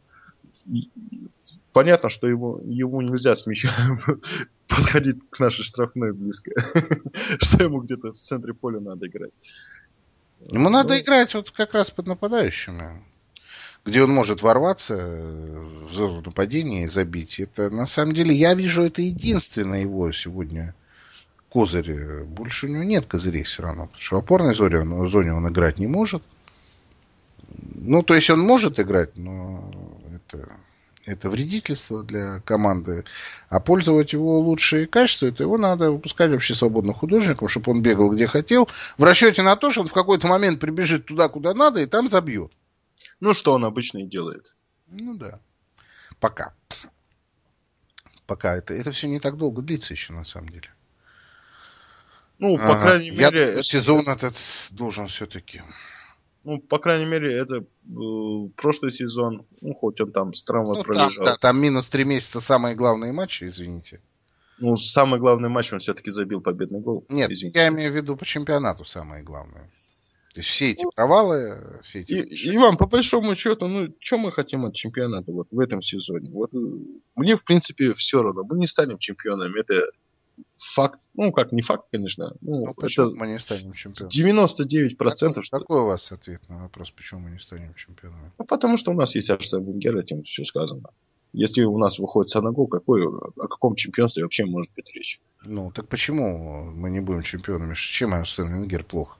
Speaker 3: понятно, что ему, ему нельзя с мячом подходить к нашей штрафной близко. Что ему где-то в центре поля надо играть.
Speaker 2: Ему надо играть вот как раз под нападающими, где он может ворваться в зону нападения и забить. Это на самом деле, я вижу, это единственное его сегодня козырь. Больше у него нет козырей все равно. Потому что в опорной зоне он, в зоне он играть не может. Ну, то есть он может играть, но это, это вредительство для команды. А пользовать его лучшие качества, это его надо выпускать вообще свободным художником, чтобы он бегал где хотел, в расчете на то, что он в какой-то момент прибежит туда, куда надо, и там забьет.
Speaker 3: Ну, что он обычно и делает.
Speaker 2: Ну да. Пока. Пока. Это, это все не так долго длится еще, на самом деле.
Speaker 3: Ну, по крайней
Speaker 2: Я
Speaker 3: мере...
Speaker 2: думаю, сезон этот должен все-таки...
Speaker 3: Ну, по крайней мере, это э, прошлый сезон, ну, хоть он там с травмой
Speaker 2: ну,
Speaker 3: пролежал.
Speaker 2: Там, да, там минус три месяца самые главные матчи, извините.
Speaker 3: Ну, самый главный матч он все-таки забил победный гол.
Speaker 2: Нет,
Speaker 3: извините.
Speaker 2: я имею в виду по чемпионату самые главные. То есть все эти провалы, все эти...
Speaker 3: И, Иван, по большому счету, ну, что мы хотим от чемпионата вот в этом сезоне? Вот мне, в принципе, все равно. Мы не станем чемпионами. Это факт. Ну, как, не факт, конечно. Ну,
Speaker 2: Ну, почему
Speaker 3: это
Speaker 2: мы не станем чемпионами?
Speaker 3: девяносто девять процентов,
Speaker 2: Какой,
Speaker 3: что...
Speaker 2: какой у вас ответ на вопрос, почему мы не станем чемпионами?
Speaker 3: Ну, потому что у нас есть Арсен Венгер, этим все сказано. Если у нас выходит Санаго, какой, о каком чемпионстве вообще может быть речь?
Speaker 2: Ну, так почему мы не будем чемпионами? Чем Арсен Венгер плохо?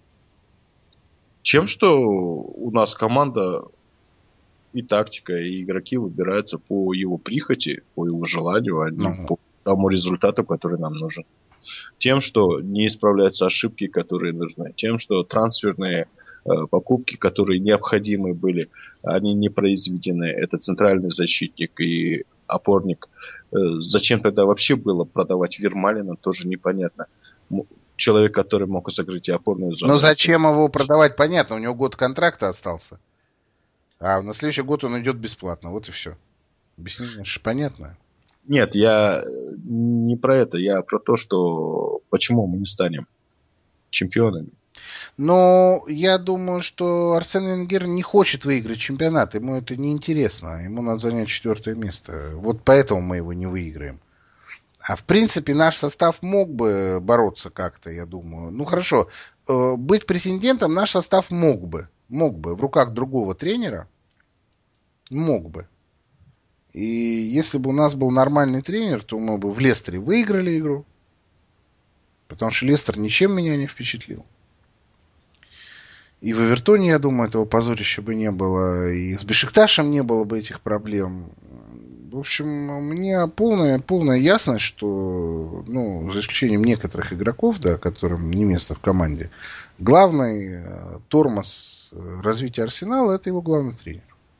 Speaker 3: Чем, что у нас команда и тактика, и игроки выбираются по его прихоти, по его желанию, а не
Speaker 2: Ну.
Speaker 3: по тому результату, который нам нужен. Тем, что не исправляются ошибки, которые нужны. Тем, что трансферные э, покупки, которые необходимы были, они не произведены. Это центральный защитник и опорник. Э, зачем тогда вообще было продавать Вермалина, тоже непонятно. Человек, который мог закрыть и опорную зону.
Speaker 2: Но зачем его продавать, понятно. У него год контракта остался. А на следующий год он идет бесплатно. Вот и все. Объяснение же понятно.
Speaker 3: Нет, я не про это. Я про то, что почему мы не станем чемпионами.
Speaker 2: Но я думаю, что Арсен Венгер не хочет выиграть чемпионат. Ему это не интересно. Ему надо занять четвертое место. Вот поэтому мы его не выиграем. А в принципе наш состав мог бы бороться как-то, я думаю. Ну хорошо, быть претендентом наш состав мог бы. Мог бы. В руках другого тренера мог бы. И если бы у нас был нормальный тренер, то мы бы в Лестере выиграли игру. Потому что Лестер ничем меня не впечатлил. И в Эвертоне, я думаю, этого позорища бы не было. И с Бешикташем не было бы этих проблем. В общем, мне полная, полная ясность, что, ну, за исключением некоторых игроков, да, которым не место в команде, главный тормоз развития Арсенала — это его главный тренер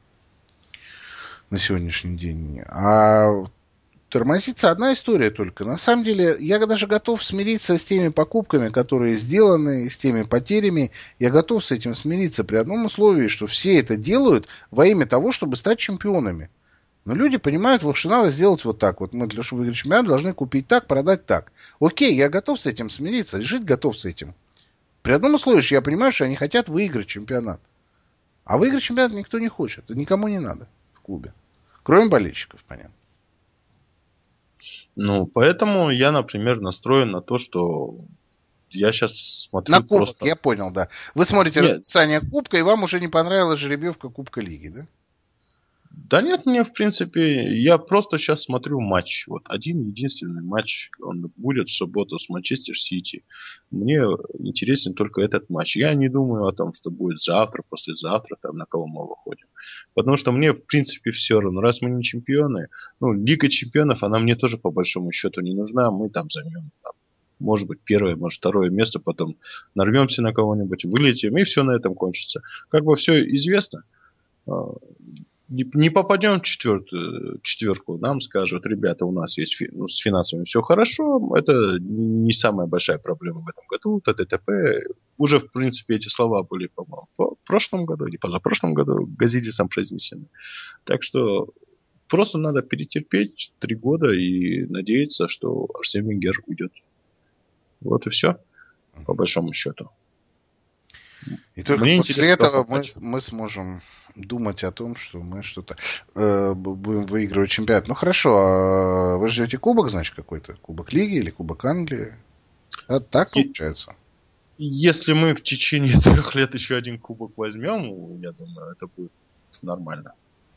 Speaker 2: на сегодняшний день. А тормозится одна история только. На самом деле, я даже готов смириться с теми покупками, которые сделаны, с теми потерями. Я готов с этим смириться при одном условии, что все это делают во имя того, чтобы стать чемпионами. Но люди понимают, что надо сделать вот так. Вот мы для того, чтобы выиграть чемпионат, должны купить так, продать так. Окей, я готов с этим смириться, жить готов с этим. При одном условии, что я понимаю, что они хотят выиграть чемпионат. А выиграть чемпионат никто не хочет. Это никому не надо в клубе. Кроме болельщиков, понятно.
Speaker 3: Ну, поэтому я, например, настроен на то, что я сейчас смотрю
Speaker 2: на кубок,
Speaker 3: просто...
Speaker 2: я понял, да. Вы смотрите
Speaker 3: Нет.
Speaker 2: расписание кубка, и вам уже не понравилась жеребьевка Кубка Лиги, да?
Speaker 3: Да нет, мне, в принципе, я просто сейчас смотрю матч. Вот один единственный матч, он будет в субботу с Манчестер Сити. Мне интересен только этот матч. Я не думаю о том, что будет завтра, послезавтра, там, на кого мы выходим. Потому что мне, в принципе, все равно. Раз мы не чемпионы, ну, Лига чемпионов, она мне тоже, по большому счету, не нужна. Мы там займем, там, может быть, первое, может, второе место, потом нарвемся на кого-нибудь, вылетим, и все на этом кончится. Как бы все известно. не, не попадем в четвертую, четверку, нам скажут, ребята, у нас есть фи, ну, с финансами все хорошо, это не самая большая проблема в этом году, т.д. Уже, в принципе, эти слова были, по-моему, в прошлом году или позапрошлом году Газидисом произнесены. Так что просто надо перетерпеть три года и надеяться, что Арсен Венгер уйдет. Вот и все, по большому счету.
Speaker 2: И только Мне после этого мы, мы сможем думать о том, что мы что-то э, будем выигрывать чемпионат. Ну хорошо, а вы ждете кубок, значит, какой-то? Кубок Лиги или Кубок Англии? А так получается?
Speaker 3: Если мы в течение трех лет еще один кубок возьмем, я думаю, это будет нормально.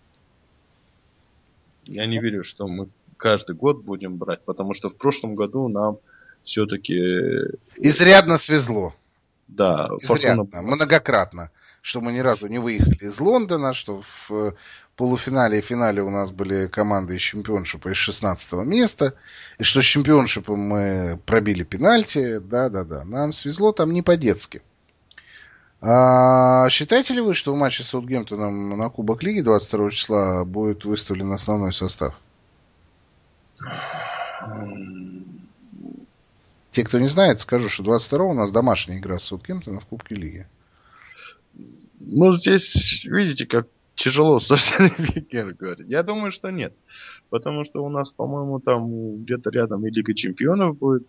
Speaker 3: Я не верю, что мы каждый год будем брать, потому что в прошлом году нам все-таки...
Speaker 2: Изрядно свезло.
Speaker 3: Да.
Speaker 2: Изрядно, фортуна... многократно. Что мы ни разу не выехали из Лондона, что в полуфинале и финале у нас были команды из чемпионшипа из шестнадцатого места, и что с чемпионшипом мы пробили пенальти. Да-да-да, нам свезло там не по-детски. А считаете ли вы, что в матче с Саутгемптоном на Кубок Лиги двадцать второго числа будет выставлен основной состав? Те, кто не знает, скажу, что двадцать второго у нас домашняя игра с Саутгемптоном в Кубке Лиги.
Speaker 3: Ну, здесь, видите, как тяжело с Арсеном Венгером говорить. Я думаю, что нет. Потому что у нас, по-моему, там где-то рядом и Лига Чемпионов будет.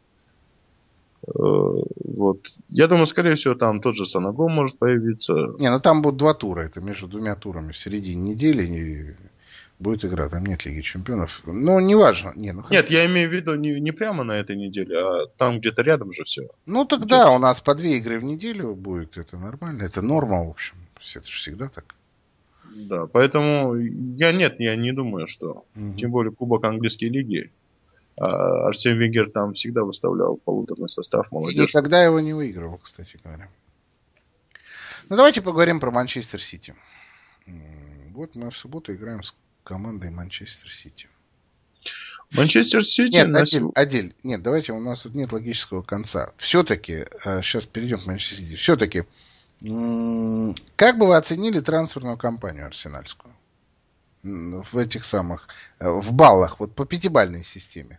Speaker 3: Вот. Я думаю, скорее всего, там тот же Санаго может появиться.
Speaker 2: Не, ну там будут два тура. Это между двумя турами. В середине недели будет игра. Там нет Лиги Чемпионов. Но неважно. Не, ну,
Speaker 3: нет, я имею в виду не, не прямо на этой неделе, а там где-то рядом же все.
Speaker 2: Ну тогда где-то... у нас по две игры в неделю будет. Это нормально. Это норма, в общем. Это же всегда так.
Speaker 3: Да, поэтому я нет, я не думаю, что. Угу. Тем более Кубок Английской лиги. А Арсен Венгер там всегда выставлял полуторный состав молодежи.
Speaker 2: И никогда его не выигрывал, кстати говоря. Ну, давайте поговорим про Манчестер Сити. Вот мы в субботу играем с командой Манчестер Сити.
Speaker 3: Манчестер Сити...
Speaker 2: Нет, на... Адель, Адель, нет, давайте, у нас тут нет логического конца. Все-таки, сейчас перейдем к Манчестер Сити, все-таки, как бы вы оценили трансферную кампанию арсенальскую? В этих самых, в баллах, вот по пятибалльной системе.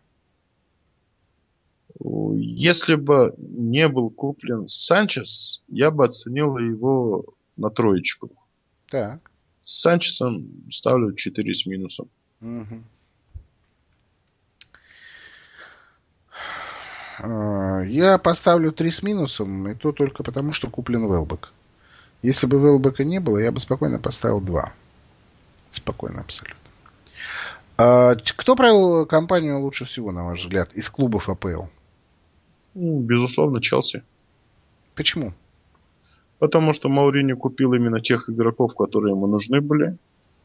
Speaker 3: Если бы не был куплен Санчес, я бы оценил его на троечку.
Speaker 2: Так.
Speaker 3: С Санчесом ставлю четыре с минусом.
Speaker 2: Угу. Я поставлю три с минусом, и то только потому, что куплен Велбек. Если бы Велбека не было, я бы спокойно поставил два. Спокойно, абсолютно. А кто провел кампанию лучше всего, на ваш взгляд, из клубов АПЛ?
Speaker 3: Ну, безусловно, Челси.
Speaker 2: Почему?
Speaker 3: Потому что Мауриньо купил именно тех игроков, которые ему нужны были.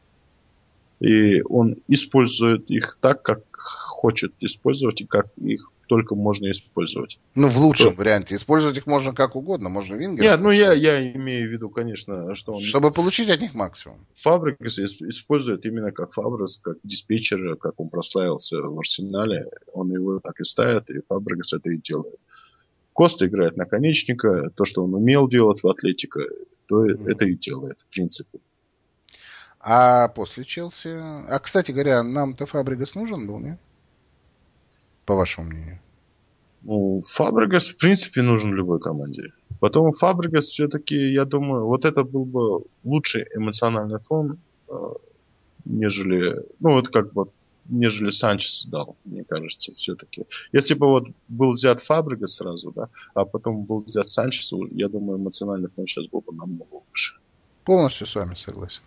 Speaker 3: И он использует их так, как хочет использовать, и как их только можно использовать.
Speaker 2: Ну, в лучшем То... варианте. Использовать их можно как угодно. Можно Вингер.
Speaker 3: Нет, ну я, я имею в виду, конечно, что он...
Speaker 2: Чтобы получить от них максимум.
Speaker 3: Фабрегас использует именно как Фабрегас, как диспетчер, как он прославился в Арсенале. Он его так и ставит, и Фабрегас это и делает. Коста играет наконечника. То, что он умел делать в Атлетико, то mm. это и делает, в принципе.
Speaker 2: А после Челси... А, кстати говоря, нам-то Фабрегас нужен был, нет? По вашему мнению?
Speaker 3: Ну, Фабрегас, в принципе, нужен любой команде. Потом Фабрегас все-таки, я думаю, вот это был бы лучший эмоциональный фон, э, нежели, ну, вот как бы, нежели Санчес дал, мне кажется, все-таки. Если бы вот был взят Фабрегас сразу, да, а потом был взят Санчес, я думаю, эмоциональный фон сейчас был бы намного выше.
Speaker 2: Полностью с вами согласен.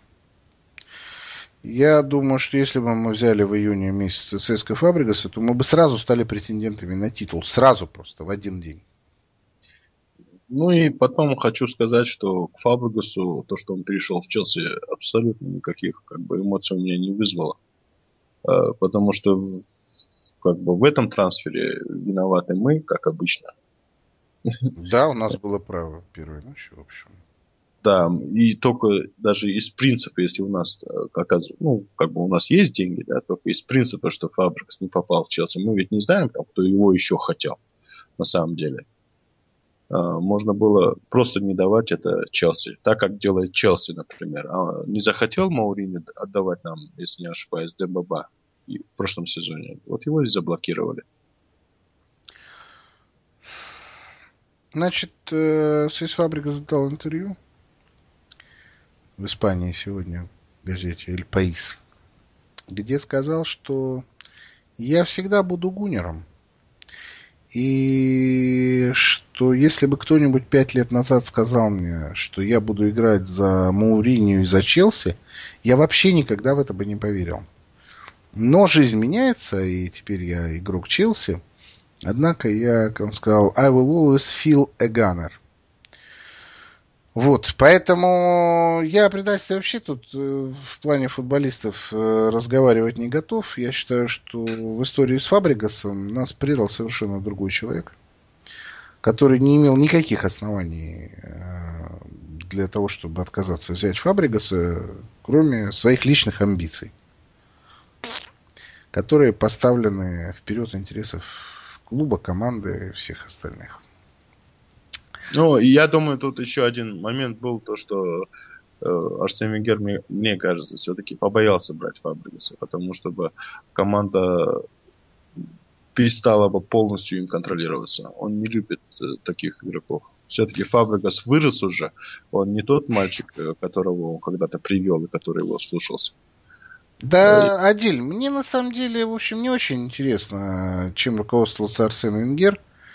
Speaker 2: Я думаю, что если бы мы взяли в июне месяце ЦСКА Фабрегаса, то мы бы сразу стали претендентами на титул. Сразу просто, в один день.
Speaker 3: Ну и потом хочу сказать, что к Фабрегасу, то, что он перешел в Челси, абсолютно никаких как бы, эмоций у меня не вызвало. Потому что как бы, в этом трансфере виноваты мы, как обычно.
Speaker 2: Да, у нас было право первой ночи, в общем.
Speaker 3: Да, и только даже из принципа, если у нас, оказывается, ну, как бы у нас есть деньги, да, только из принципа, что Фабрегас не попал в Челси, мы ведь не знаем, там, кто его еще хотел, на самом деле. можно было просто не давать это Челси, так как делает Челси, например. А не захотел Мауриньо отдавать нам, если не ошибаюсь, Дембаба в прошлом сезоне. Вот его и заблокировали.
Speaker 2: Значит, Сис Фабрегас дал интервью в Испании сегодня в газете «Эль Паис», где сказал, что я всегда буду гуннером. И что если бы кто-нибудь пять лет назад сказал мне, что я буду играть за Мауриньо и за Челси, я вообще никогда в это бы не поверил. Но жизнь меняется, и теперь я игрок Челси. Однако я, как он сказал, I will always feel a gunner. Вот, поэтому я о предательстве вообще тут в плане футболистов разговаривать не готов. Я считаю, что в истории с Фабрегасом нас предал совершенно другой человек, который не имел никаких оснований для того, чтобы отказаться взять Фабрегаса, кроме своих личных амбиций, которые поставлены вперед интересов клуба, команды и всех остальных.
Speaker 3: Ну, я думаю, тут еще один момент был, то, что э, Арсен Венгер, мне, мне кажется, все-таки побоялся брать Фабрегаса, потому что бы команда перестала бы полностью им контролироваться. Он не любит э, таких игроков. Все-таки Фабрегас вырос уже. Он не тот мальчик, которого он когда-то привел и который его слушался.
Speaker 2: Да, Адиль, мне на самом деле, в общем, не очень интересно, чем руководствовался Арсен Венгер.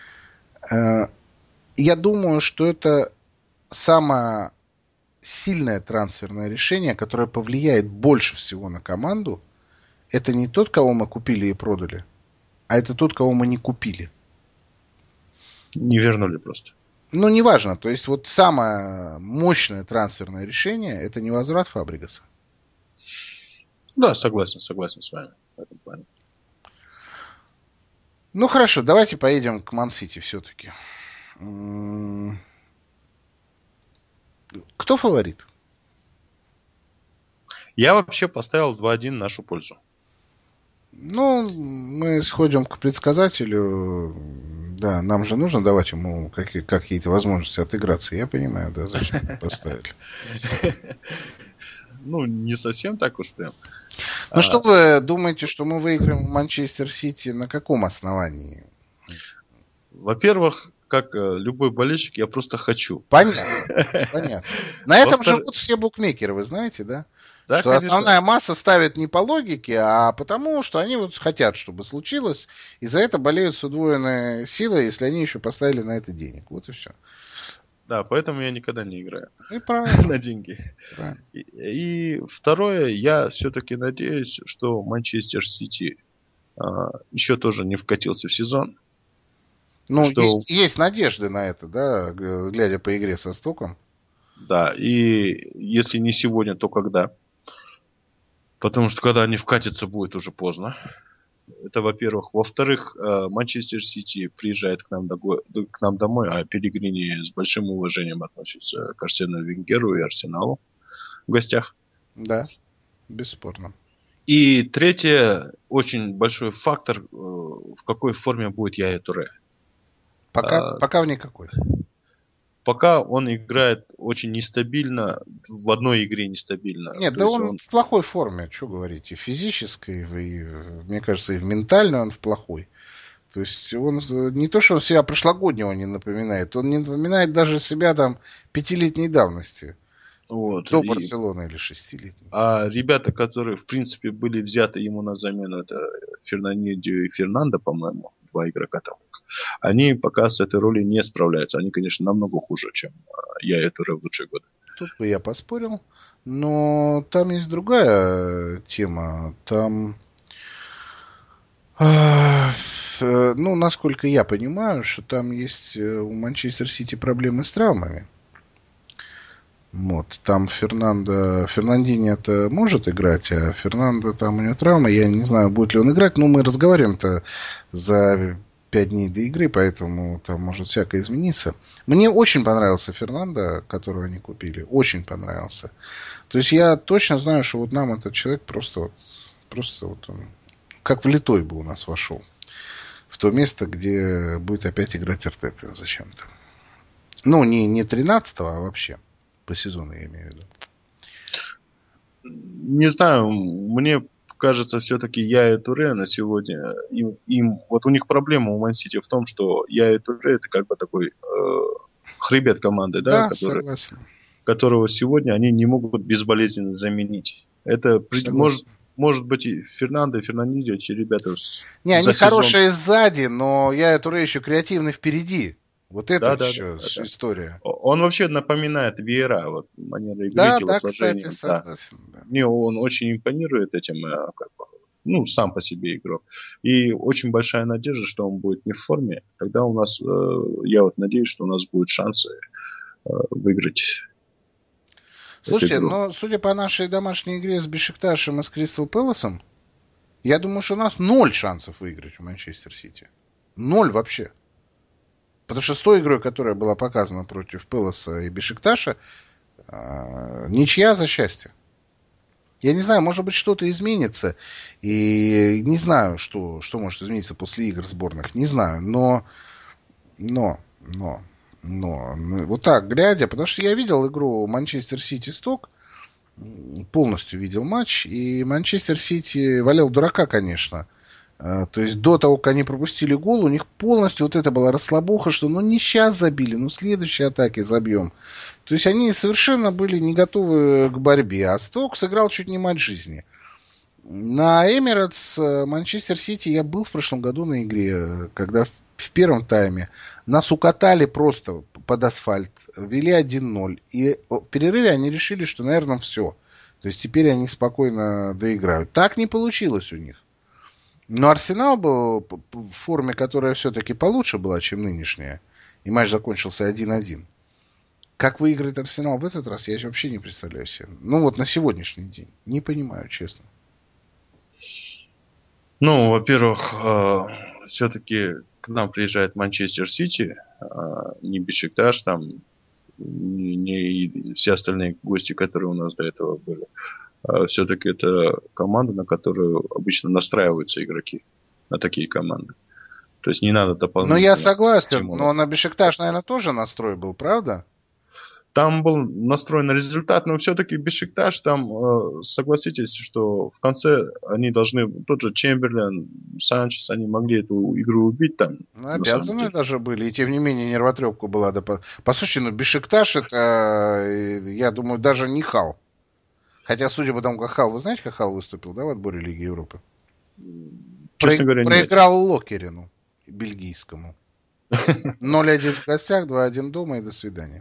Speaker 2: Я думаю, что это самое сильное трансферное решение, которое повлияет больше всего на команду. Это не тот, кого мы купили и продали, а это тот, кого мы не купили.
Speaker 3: Не вернули просто.
Speaker 2: Ну, неважно. То есть, вот самое мощное трансферное решение — это не возврат Фабрегаса.
Speaker 3: Да, согласен, согласен с вами в этом плане.
Speaker 2: Ну, хорошо, давайте поедем к Ман-Сити все-таки. Кто фаворит?
Speaker 3: Я вообще поставил два-один в нашу пользу.
Speaker 2: Ну, мы сходим к предсказателю. Да, нам же нужно давать ему какие- какие-то возможности отыграться. Я понимаю, да, зачем поставили.
Speaker 3: Ну, не совсем так уж прям.
Speaker 2: Ну, что вы думаете, что мы выиграем в Манчестер Сити на каком основании?
Speaker 3: Во-первых, как э, любой болельщик, я просто хочу.
Speaker 2: Понятно, понятно. На этом живут все букмекеры, вы знаете, да?
Speaker 3: Да,
Speaker 2: что
Speaker 3: конечно.
Speaker 2: Основная масса ставит не по логике, а потому, что они вот хотят, чтобы случилось, и за это болеют с удвоенной силой, если они еще поставили на это денег. Вот и все.
Speaker 3: Да, поэтому я никогда не играю
Speaker 2: И правильно.
Speaker 3: на деньги.
Speaker 2: Правильно.
Speaker 3: И, и второе, я все-таки надеюсь, что Манчестер Сити а, еще тоже не вкатился в сезон.
Speaker 2: Ну,
Speaker 3: что...
Speaker 2: есть, есть надежды на это, да, глядя по игре со Стоком. Да,
Speaker 3: и если не сегодня, то когда? Потому что когда они вкатятся, будет уже поздно. Это, во-первых. Во-вторых, Манчестер Сити приезжает к нам, до... к нам домой, а Пеллегрини с большим уважением относится к Арсену Венгеру и Арсеналу в гостях.
Speaker 2: Да, бесспорно.
Speaker 3: И третье, очень большой фактор, в какой форме будет Яя Туре.
Speaker 2: Пока, а, пока в никакой.
Speaker 3: Пока он играет очень нестабильно, в одной игре нестабильно.
Speaker 2: Нет,
Speaker 3: То
Speaker 2: да он,
Speaker 3: он
Speaker 2: в плохой форме, что говорить, и в физической, и, мне кажется, и в ментальной он в плохой. То есть он не то, что он себя прошлогоднего не напоминает, он не напоминает даже себя там пятилетней давности.
Speaker 3: Вот.
Speaker 2: До
Speaker 3: И...
Speaker 2: Барселоны или шестилетней.
Speaker 3: А ребята, которые, в принципе, были взяты ему на замену, это Фернандинho и Фернандо, по-моему, два игрока там. Они пока с этой ролью не справляются. Они, конечно, намного хуже, чем Яя Туре в лучшие годы.
Speaker 2: Тут бы я поспорил. Но там есть другая тема. Там, ну, насколько я понимаю, что там есть у Манчестер Сити проблемы с травмами. Вот, там Фернандо, Фернандинho-то может играть, а Фернандо там у него травма. Я не знаю, будет ли он играть. Но мы разговариваем-то за пять дней до игры, поэтому там может всякое измениться. Мне очень понравился Фернандо, которого они купили. Очень понравился. То есть я точно знаю, что вот нам этот человек просто вот, просто вот он, как влитой бы у нас вошел. В то место, где будет опять играть Артета зачем-то. Ну, не, не тринадцатого, а вообще. По сезону, я имею в виду.
Speaker 3: Не знаю, мне кажется, все-таки я и Туре на сегодня, им, им, вот у них проблема у Ман-Сити в том, что я и Туре это как бы такой э, хребет команды, да,
Speaker 2: Да,
Speaker 3: который,
Speaker 2: согласен.
Speaker 3: которого сегодня они не могут безболезненно заменить. Это при, может, может быть и Фернандо, и Фернандинho, эти ребята.
Speaker 2: Не, они сезон... хорошие сзади, но я и Туре еще креативный впереди. Вот это да, еще да, да, история.
Speaker 3: Да. Он вообще напоминает Виера, вот манера игры,
Speaker 2: да,
Speaker 3: его
Speaker 2: да,
Speaker 3: сложение.
Speaker 2: Кстати, согласен,
Speaker 3: да. Да. Мне он очень импонирует этим, как бы, ну, сам по себе игрок. И очень большая надежда, что он будет не в форме. Тогда у нас, я вот надеюсь, что у нас будут шансы выиграть.
Speaker 2: Слушайте, но судя по нашей домашней игре с Бешикташем и с Кристал Пэласом, я думаю, что у нас ноль шансов выиграть у Манчестер Сити. Ноль вообще. Потому что с той игрой, которая была показана против Пэласа и Бешикташа, ничья за счастье. Я не знаю, может быть, что-то изменится. И не знаю, что, что может измениться после игр сборных. Не знаю, но... Но... Но... Но... Вот так, глядя... Потому что я видел игру Манчестер Сити-Сток. Полностью видел матч. И Манчестер Сити валял дурака, конечно. То есть до того, как они пропустили гол, у них полностью вот это была расслабуха, что ну не сейчас забили, ну в следующей атаке забьем. То есть они совершенно были не готовы к борьбе. А Сток сыграл чуть не матч жизни. На Эмирейтс Манчестер Сити я был в прошлом году на игре, когда в первом тайме нас укатали просто под асфальт, вели один ноль. И в перерыве они решили, что, наверное, все. То есть теперь они спокойно доиграют. Так не получилось у них. Но Арсенал был в форме, которая все-таки получше была, чем нынешняя. И матч закончился один-один. Как выиграет Арсенал в этот раз, я вообще не представляю себе. Ну вот на сегодняшний день. Не понимаю, честно.
Speaker 3: Ну, во-первых, все-таки к нам приезжает Манчестер Сити, не Бешикташ, там, не, не все остальные гости, которые у нас до этого были. Все-таки это команда, на которую обычно настраиваются игроки, на такие команды. То есть не надо дополнительно...
Speaker 2: Ну, я согласен, но на Бешикташ, наверное, тоже настрой был, правда?
Speaker 3: Там был настроен на результат, но все-таки Бешикташ, там, согласитесь, что в конце они должны, тот же Чемберлен, Санчес, они могли эту игру убить там.
Speaker 2: Ну, обязаны даже были, и тем не менее нервотрепка была. Да, по... Послушайте, ну Бешикташ это, я думаю, даже не Хал. Хотя, судя по тому, как Хал, вы знаете, как Хал выступил, да, в отборе Лиги Европы?
Speaker 3: Честно
Speaker 2: Про...
Speaker 3: говоря,
Speaker 2: Проиграл нет. Локерину, бельгийскому. ноль один в гостях, два один дома и до свидания.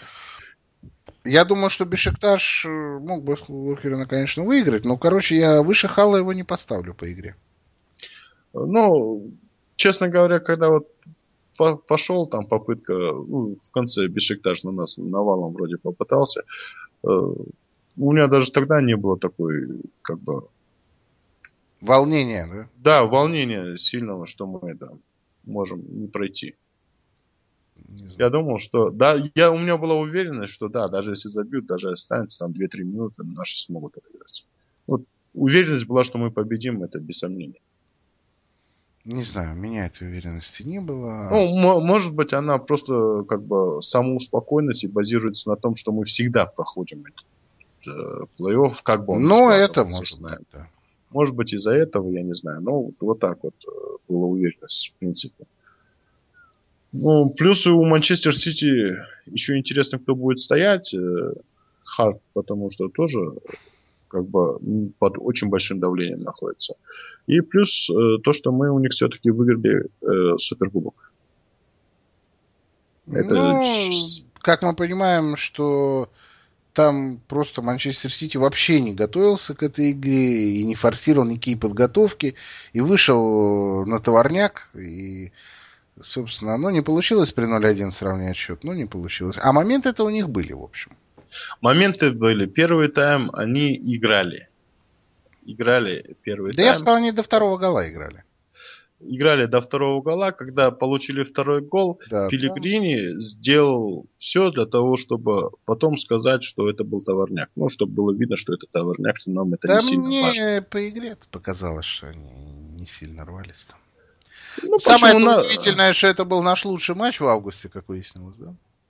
Speaker 2: Я думаю, что Бешикташ мог бы Локерина, конечно, выиграть, но, короче, я выше Хала его не поставлю по игре.
Speaker 3: Ну, честно говоря, когда вот пошел там попытка, ну, в конце Бешикташ на нас навалом вроде попытался, у меня даже тогда не было такой, как бы...
Speaker 2: Волнения, да?
Speaker 3: Да, волнения сильного, что мы да, можем не пройти. Не я думал, что... Да, я, у меня была уверенность, что да, даже если забьют, даже останется там две-три минуты, наши смогут отыграть. Вот уверенность была, что мы победим, это без сомнения.
Speaker 2: Не знаю, у меня этой уверенности не было.
Speaker 3: Ну, м- может быть, она просто как бы самоуспокоенность и базируется на том, что мы всегда проходим этот э, плей-офф, как бы он...
Speaker 2: Ну, это может быть, да.
Speaker 3: Может быть, из-за этого, я не знаю. Но вот, вот так вот э, была уверенность, в принципе. Ну, плюс у Манчестер Сити еще интересно, кто будет стоять. Харт, потому что тоже как бы под очень большим давлением находится. И плюс э, то, что мы у них все-таки выиграли э, Суперкубок.
Speaker 2: Это... Ну, как мы понимаем, что там просто Манчестер Сити вообще не готовился к этой игре и не форсировал никакие подготовки. И вышел на товарняк. И, собственно, оно не получилось при ноль один сравнять счет. Ну, не получилось. А моменты-то у них были, в общем.
Speaker 3: Моменты были. Первый тайм они играли. Играли первый
Speaker 2: да
Speaker 3: тайм.
Speaker 2: Да я бы сказал, они до второго гола играли.
Speaker 3: Играли до второго гола. Когда получили второй гол, да, Пеллегрини да. сделал все для того, чтобы потом сказать, что это был товарняк. Ну, чтобы было видно, что это товарняк, что нам это
Speaker 2: да
Speaker 3: не сильно
Speaker 2: мне
Speaker 3: важно.
Speaker 2: По игре показалось, что они не сильно рвались там.
Speaker 3: Ну,
Speaker 2: самое
Speaker 3: на...
Speaker 2: удивительное, что это был наш лучший матч в августе, как выяснилось, да?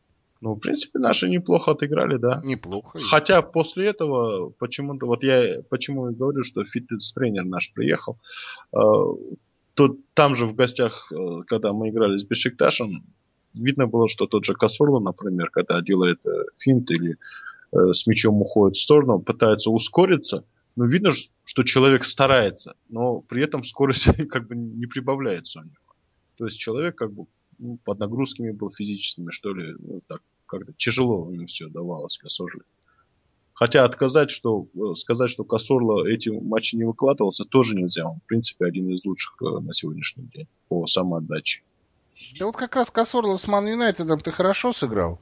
Speaker 3: Ну, в принципе, наши неплохо отыграли, да.
Speaker 2: Неплохо.
Speaker 3: Хотя после этого, почему-то, вот я почему и говорю, что фитнес-тренер наш приехал, э, то там же в гостях, э, когда мы играли с Бешикташем, видно было, что тот же Касорло, например, когда делает э, финт или э, с мячом уходит в сторону, пытается ускориться, но видно, что человек старается, но при этом скорость как бы не прибавляется у него. То есть человек как бы ну, под нагрузками был физическими, что ли, ну, так как-то тяжело им все давалось Касорло. Хотя отказать, что сказать, что Касорло эти матчи не выкладывался, тоже нельзя. Он, в принципе, один из лучших на сегодняшний день по самоотдаче.
Speaker 2: Да вот как раз Касорло с Ман Юнайтедом ты хорошо сыграл.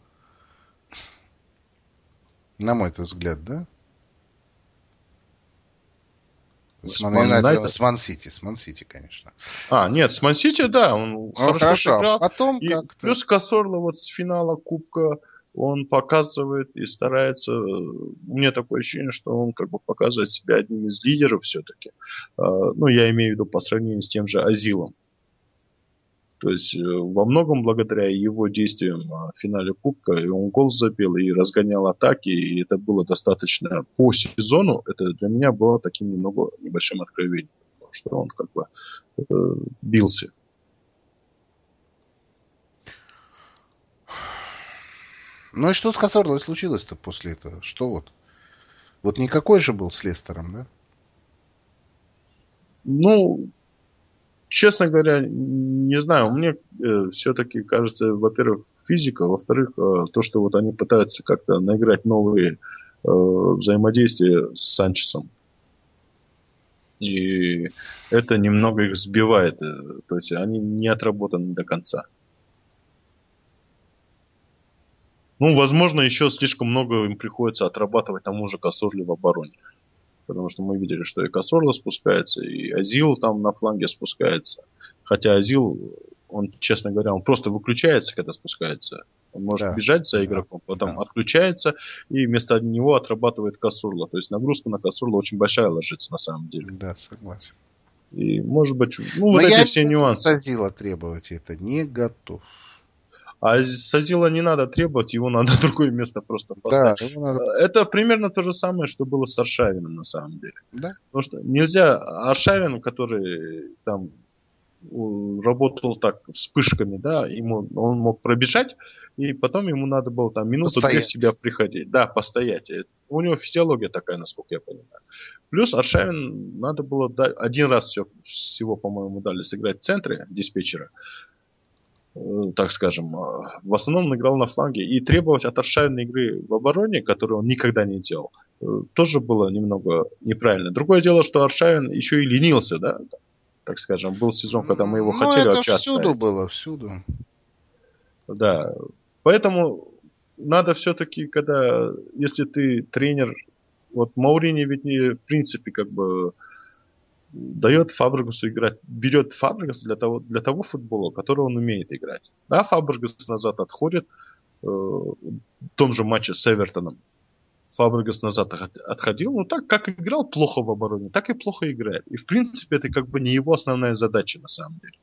Speaker 2: На мой взгляд, да? С Ман Юнайтедом, с Ман Сити, с Ман Сити, конечно.
Speaker 3: А, нет, с Ман Сити, да, он ну, хорошо, хорошо сыграл.
Speaker 2: Потом
Speaker 3: и
Speaker 2: как-то...
Speaker 3: Плюс Касорло вот с финала Кубка он показывает и старается. У меня такое ощущение, что он как бы показывает себя одним из лидеров все-таки. Ну, я имею в виду по сравнению с тем же Азилом. То есть во многом благодаря его действиям в финале Кубка и он гол забил и разгонял атаки, и это было достаточно по сезону. Это для меня было таким немного небольшим откровением, что он как бы э, бился.
Speaker 2: Ну и что с Касорло случилось-то после этого? Что вот? Вот никакой же был с Лестером, да?
Speaker 3: Ну, честно говоря, не знаю. Мне э, все-таки кажется, во-первых, физика, во-вторых, э, то, что вот они пытаются как-то наиграть новые э, взаимодействия с Санчесом. И это немного их сбивает. То есть они не отработаны до конца. Ну, возможно, еще слишком много им приходится отрабатывать тому же Касорле в обороне. Потому что мы видели, что и Касорло спускается, и Азил там на фланге спускается. Хотя Азил, он, честно говоря, он просто выключается, когда спускается. Он может да, бежать за игроком, да, потом да. отключается, и вместо него отрабатывает Касорло. То есть нагрузка на Касорло очень большая ложится на самом деле.
Speaker 2: Да, согласен.
Speaker 3: И, может быть, ну, вот эти все нюансы.
Speaker 2: Я с Азила требовать это не готов.
Speaker 3: А с Азила не надо требовать, его надо в другое место просто поставить. Да, надо... Это примерно то же самое, что было с Аршавиным на самом деле.
Speaker 2: Да.
Speaker 3: Потому что нельзя... Аршавин, который там работал так вспышками, да, ему, он мог пробежать, и потом ему надо было там минуту-две в себя приходить. Да, постоять. У него физиология такая, насколько я понимаю. Плюс Аршавин надо было дать, один раз все, всего, по-моему, дали сыграть в центре диспетчера. Так скажем, в основном он играл на фланге. И требовать от Аршавина игры в обороне, которую он никогда не делал, тоже было немного неправильно. Другое дело, что Аршавин еще и ленился, да, так скажем. Был сезон, когда мы его
Speaker 2: ну,
Speaker 3: хотели
Speaker 2: это
Speaker 3: вообще
Speaker 2: всюду
Speaker 3: оставить.
Speaker 2: было, всюду.
Speaker 3: Да. Поэтому надо все-таки, когда, если ты тренер, вот Маурини ведь не, в принципе, как бы дает Фабрегасу играть, берет Фабрегаса для того, для того футбола, который он умеет играть. Да, Фабрегас назад отходит э, в том же матче с Эвертоном. Фабрегас назад отходил, но так как играл плохо в обороне, так и плохо играет. И в принципе это как бы не его основная задача на самом деле.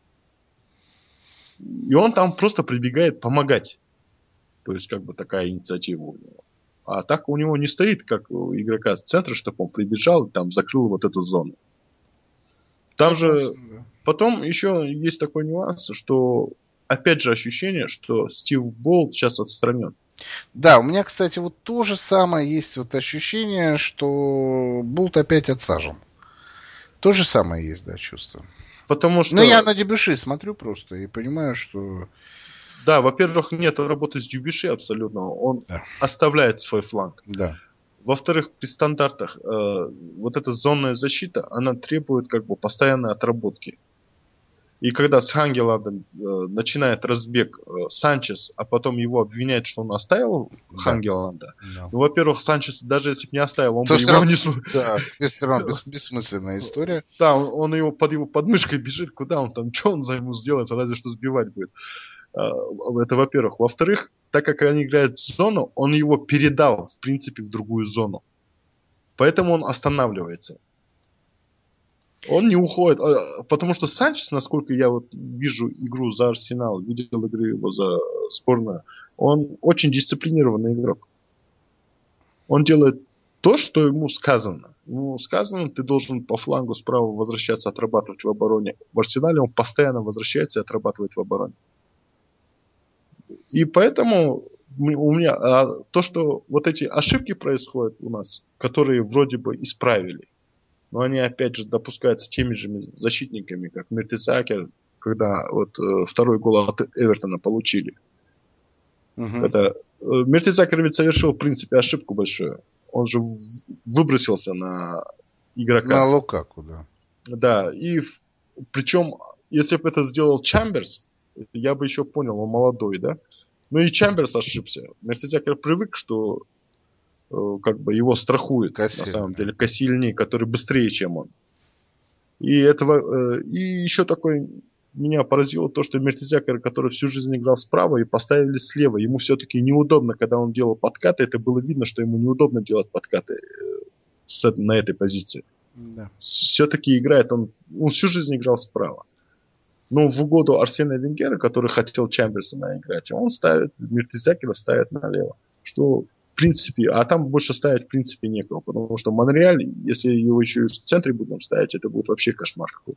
Speaker 3: И он там просто прибегает помогать. То есть как бы такая инициатива у него. А так у него не стоит, как у игрока с центра, чтобы он прибежал и там закрыл вот эту зону. Там же потом еще есть такой нюанс, что опять же ощущение, что Стив Болт сейчас отстранен.
Speaker 2: Да, у меня, кстати, вот то же самое есть вот ощущение, что Болт опять отсажен. То же самое есть, да, чувство.
Speaker 3: Потому что...
Speaker 2: Ну, я на Дебюши смотрю просто и понимаю, что...
Speaker 3: Да, во-первых, нет работы с Дебюши абсолютно. Он да. оставляет свой фланг.
Speaker 2: Да.
Speaker 3: Во-вторых, при стандартах э, вот эта зонная защита, она требует как бы постоянной отработки. И когда с Хангеландом э, начинает разбег э, Санчес, а потом его обвиняют, что он оставил да. Хангеланда, да. ну, во-первых, Санчес, даже если бы не оставил, он
Speaker 2: То
Speaker 3: бы его
Speaker 2: равно,
Speaker 3: не...
Speaker 2: Да, все равно бес, бессмысленная история.
Speaker 3: Да, он, он его под его подмышкой бежит, куда он там, что он за ему сделает, разве что сбивать будет. Это во-первых. Во-вторых, так как они играют в зону, он его передал, в принципе, в другую зону. Поэтому он останавливается. Он не уходит, потому что Санчес, насколько я вот вижу игру за Арсенал, видел игры его за сборную, он очень дисциплинированный игрок. Он делает то, что ему сказано. Ему сказано, ты должен по флангу справа возвращаться, отрабатывать в обороне. В Арсенале он постоянно возвращается и отрабатывает в обороне. И поэтому у меня а, то, что вот эти ошибки происходят у нас, которые вроде бы исправили, но они опять же допускаются теми же защитниками, как Мертезакер, когда вот э, второй гол от Эвертона получили. Uh-huh. Это э, Мертезакер ведь совершил в принципе ошибку большую. Он же в, выбросился на игрока.
Speaker 2: На Лукаку, да.
Speaker 3: Да, и в, причем, если бы это сделал Чамберс, я бы еще понял, он молодой, да? Ну и Чамберс ошибся. Мертезакер привык, что э, как бы его страхует, Кассиль, на самом деле, Кассильни, который быстрее, чем он. И этого, э, и еще такой меня поразило то, что Мертезакер, который всю жизнь играл справа, и поставили слева. Ему все-таки неудобно, когда он делал подкаты. Это было видно, что ему неудобно делать подкаты э, с, на этой позиции. Да. Все-таки играет он, он всю жизнь играл справа. Но в угоду Арсена Венгера, который хотел Чамберсона играть, он ставит, Мертезакера ставит налево. Что, в принципе, а там больше ставить, в принципе, некого. Потому что Монреаль, если его еще и в центре будем ставить, это будет вообще кошмар какой-то.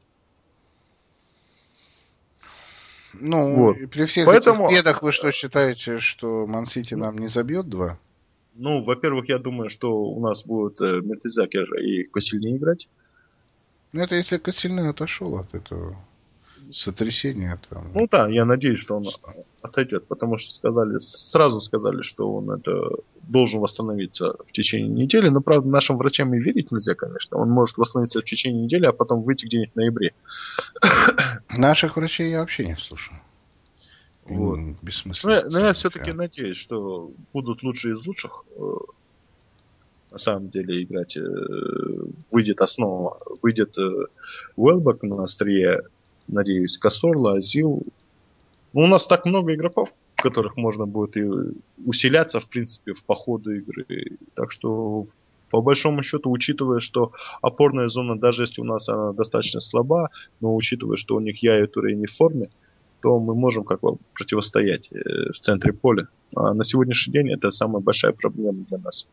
Speaker 2: Ну, вот. При всех Поэтому... этих бедах вы что, считаете, что Ман-Сити ну, нам не забьет два?
Speaker 3: Ну, во-первых, я думаю, что у нас будут э, Мертезакер и Кассильни играть.
Speaker 2: Ну, это если Кассильни отошел от этого сотрясения. Там...
Speaker 3: Ну да, я надеюсь, что он отойдет, потому что сказали, сразу сказали, что он это должен восстановиться в течение недели. Но, правда, нашим врачам и верить нельзя, конечно. Он может восстановиться в течение недели, а потом выйти где-нибудь в ноябре.
Speaker 2: Наших врачей я вообще не слушаю.
Speaker 3: Вот. Бессмысленно. Но, но я все-таки надеюсь, что будут лучшие из лучших. На самом деле играть. Выйдет основа. Выйдет Уэлбек на острие. Надеюсь, Касорла, Азил. Ну, у нас так много игроков, которых можно будет и усиляться, в принципе, в по ходу игры. Так что, по большому счету, учитывая, что опорная зона, даже если у нас она достаточно слаба, но учитывая, что у них Яя Туре не в форме, то мы можем как бы противостоять в центре поля. А на сегодняшний день это самая большая проблема для нас.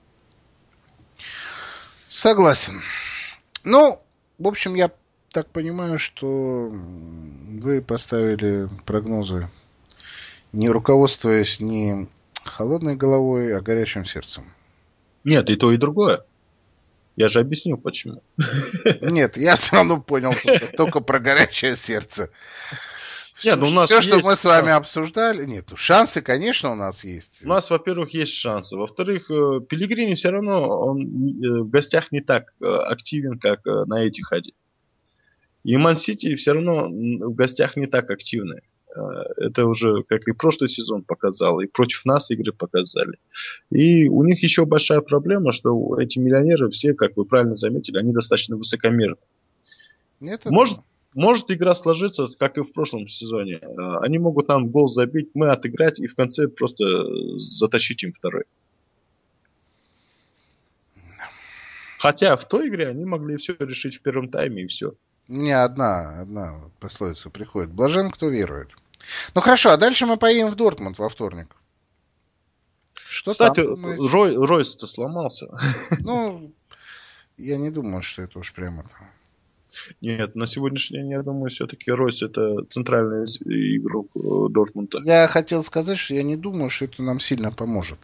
Speaker 2: Согласен. Ну, в общем, я так понимаю, что вы поставили прогнозы, не руководствуясь не холодной головой, а горячим сердцем.
Speaker 3: Нет, и то, и другое. Я же объяснил, почему.
Speaker 2: Нет, я все равно понял только, только про горячее сердце.
Speaker 3: Нет, ну у нас
Speaker 2: все,
Speaker 3: есть...
Speaker 2: что мы с вами обсуждали, нет, шансы, конечно, у нас есть.
Speaker 3: У нас, во-первых, есть шансы. Во-вторых, Пеллегрини все равно он в гостях не так активен, как на Этихаде. И Ман-Сити все равно в гостях не так активны. Это уже, как и прошлый сезон показал, и против нас игры показали. И у них еще большая проблема, что эти миллионеры все, как вы правильно заметили, они достаточно высокомерны. Может, может игра сложиться, как и в прошлом сезоне. Они могут нам гол забить, мы отыграть и в конце просто затащить им второй. Хотя в той игре они могли все решить в первом тайме и все.
Speaker 2: У меня одна, одна пословица приходит. Блажен, кто верует. Ну хорошо, а дальше мы поедем в Дортмунд во вторник.
Speaker 3: Что Кстати, Рой, Ройс-то сломался.
Speaker 2: Ну, я не думаю, что это уж прямо...
Speaker 3: Нет, на сегодняшний день, я думаю, все-таки Ройс это центральный игрок Дортмунда.
Speaker 2: Я хотел сказать, что я не думаю, что это нам сильно поможет.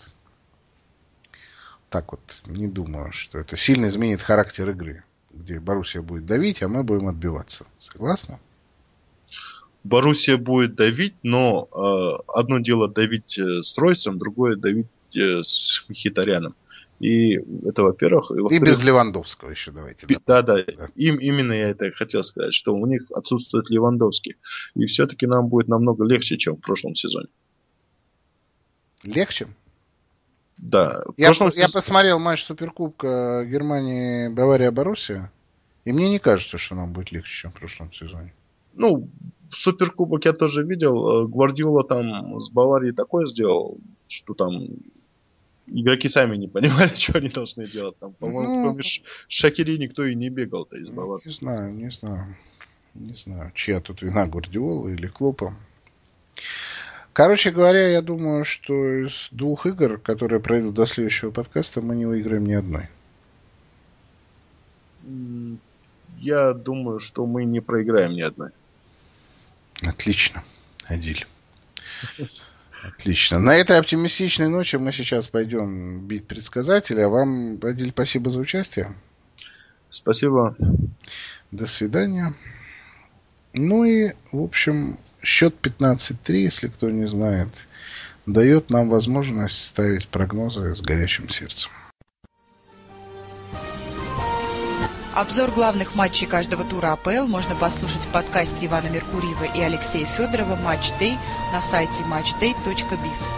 Speaker 2: Так вот, не думаю, что это сильно изменит характер игры, где Боруссия будет давить, а мы будем отбиваться. Согласны?
Speaker 3: Боруссия будет давить, но э, одно дело давить с Ройсом, другое давить э, с Мхитаряном. И это, во-первых... И,
Speaker 2: и без Левандовского еще давайте.
Speaker 3: Да, да, да. Им, именно я это хотел сказать, что у них отсутствует Левандовский. И все-таки нам будет намного легче, чем в прошлом сезоне.
Speaker 2: Легче?
Speaker 3: Да.
Speaker 2: Я, сезон... я посмотрел матч Суперкубка Германии Бавария-Боруссия, и мне не кажется, что нам будет легче, чем в прошлом сезоне.
Speaker 3: Ну, Суперкубок я тоже видел. Гвардиола там с Баварией такое сделал, что там игроки сами не понимали, что они должны делать. Там, по-моему,
Speaker 2: Ну,
Speaker 3: кроме Ш- Шакири никто и не бегал-то из
Speaker 2: Не
Speaker 3: Баварии.
Speaker 2: знаю, не знаю. Не знаю, чья тут вина, Гвардиола или Клопа. Короче говоря, я думаю, что из двух игр, которые пройдут до следующего подкаста, мы не выиграем ни одной.
Speaker 3: М, Я думаю, что мы не проиграем ни одной.
Speaker 2: Отлично, Адиль. Отлично. На этой оптимистичной ночи мы сейчас пойдем бить предсказателя. А вам, Адиль, спасибо за участие.
Speaker 3: Спасибо.
Speaker 2: До свидания. Ну и, в общем, счет пятнадцать три, если кто не знает, дает нам возможность ставить прогнозы с горячим сердцем.
Speaker 4: Обзор главных матчей каждого тура АПЛ можно послушать в подкасте Ивана Меркурьева и Алексея Федорова «Матч Дэй» на сайте матчдэй точка биз.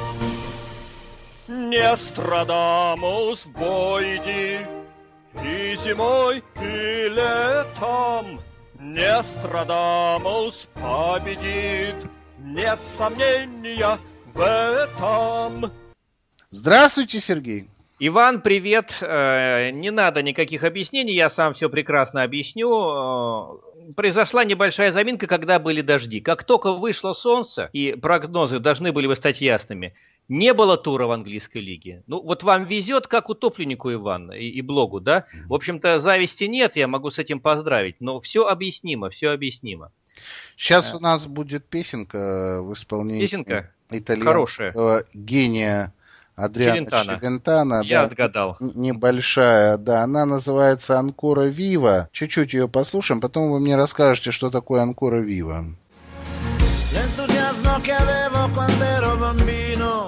Speaker 5: Не Нострадамус, бойди, и зимой, и летом. Не Нострадамус победит, нет сомнения в этом.
Speaker 2: Здравствуйте, Сергей.
Speaker 6: Иван, привет. Э, Не надо никаких объяснений, я сам все прекрасно объясню. Э, Произошла небольшая заминка, когда были дожди. Как только вышло солнце, и прогнозы должны были бы стать ясными, не было тура в английской лиге. Ну, вот вам везет, как утопленнику, Иван, и, и блогу, да? В общем-то, зависти нет, я могу с этим поздравить, но все объяснимо, все объяснимо.
Speaker 2: Сейчас у нас будет песенка в исполнении
Speaker 6: Песенка
Speaker 2: итальянского
Speaker 6: хорошая.
Speaker 2: гения Адриано
Speaker 6: Челентано.
Speaker 2: Челентано.
Speaker 6: Я
Speaker 2: Да,
Speaker 6: отгадал.
Speaker 2: небольшая, да, она называется «Анкора Вива». Чуть-чуть ее послушаем, потом вы мне расскажете, что такое «Анкора Вива».
Speaker 7: L'entusiasmo che avevo quando ero bambino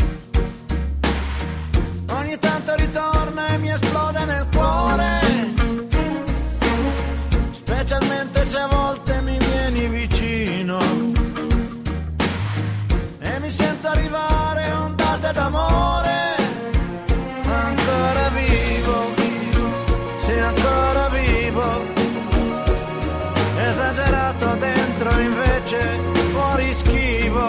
Speaker 7: ogni tanto ritorna e mi esplode nel cuore, specialmente se a volte mi vieni vicino e mi sento arrivare ondate d'amore. Ancora vivo, sì, ancora vivo, esagerato dentro invece fuori schivo,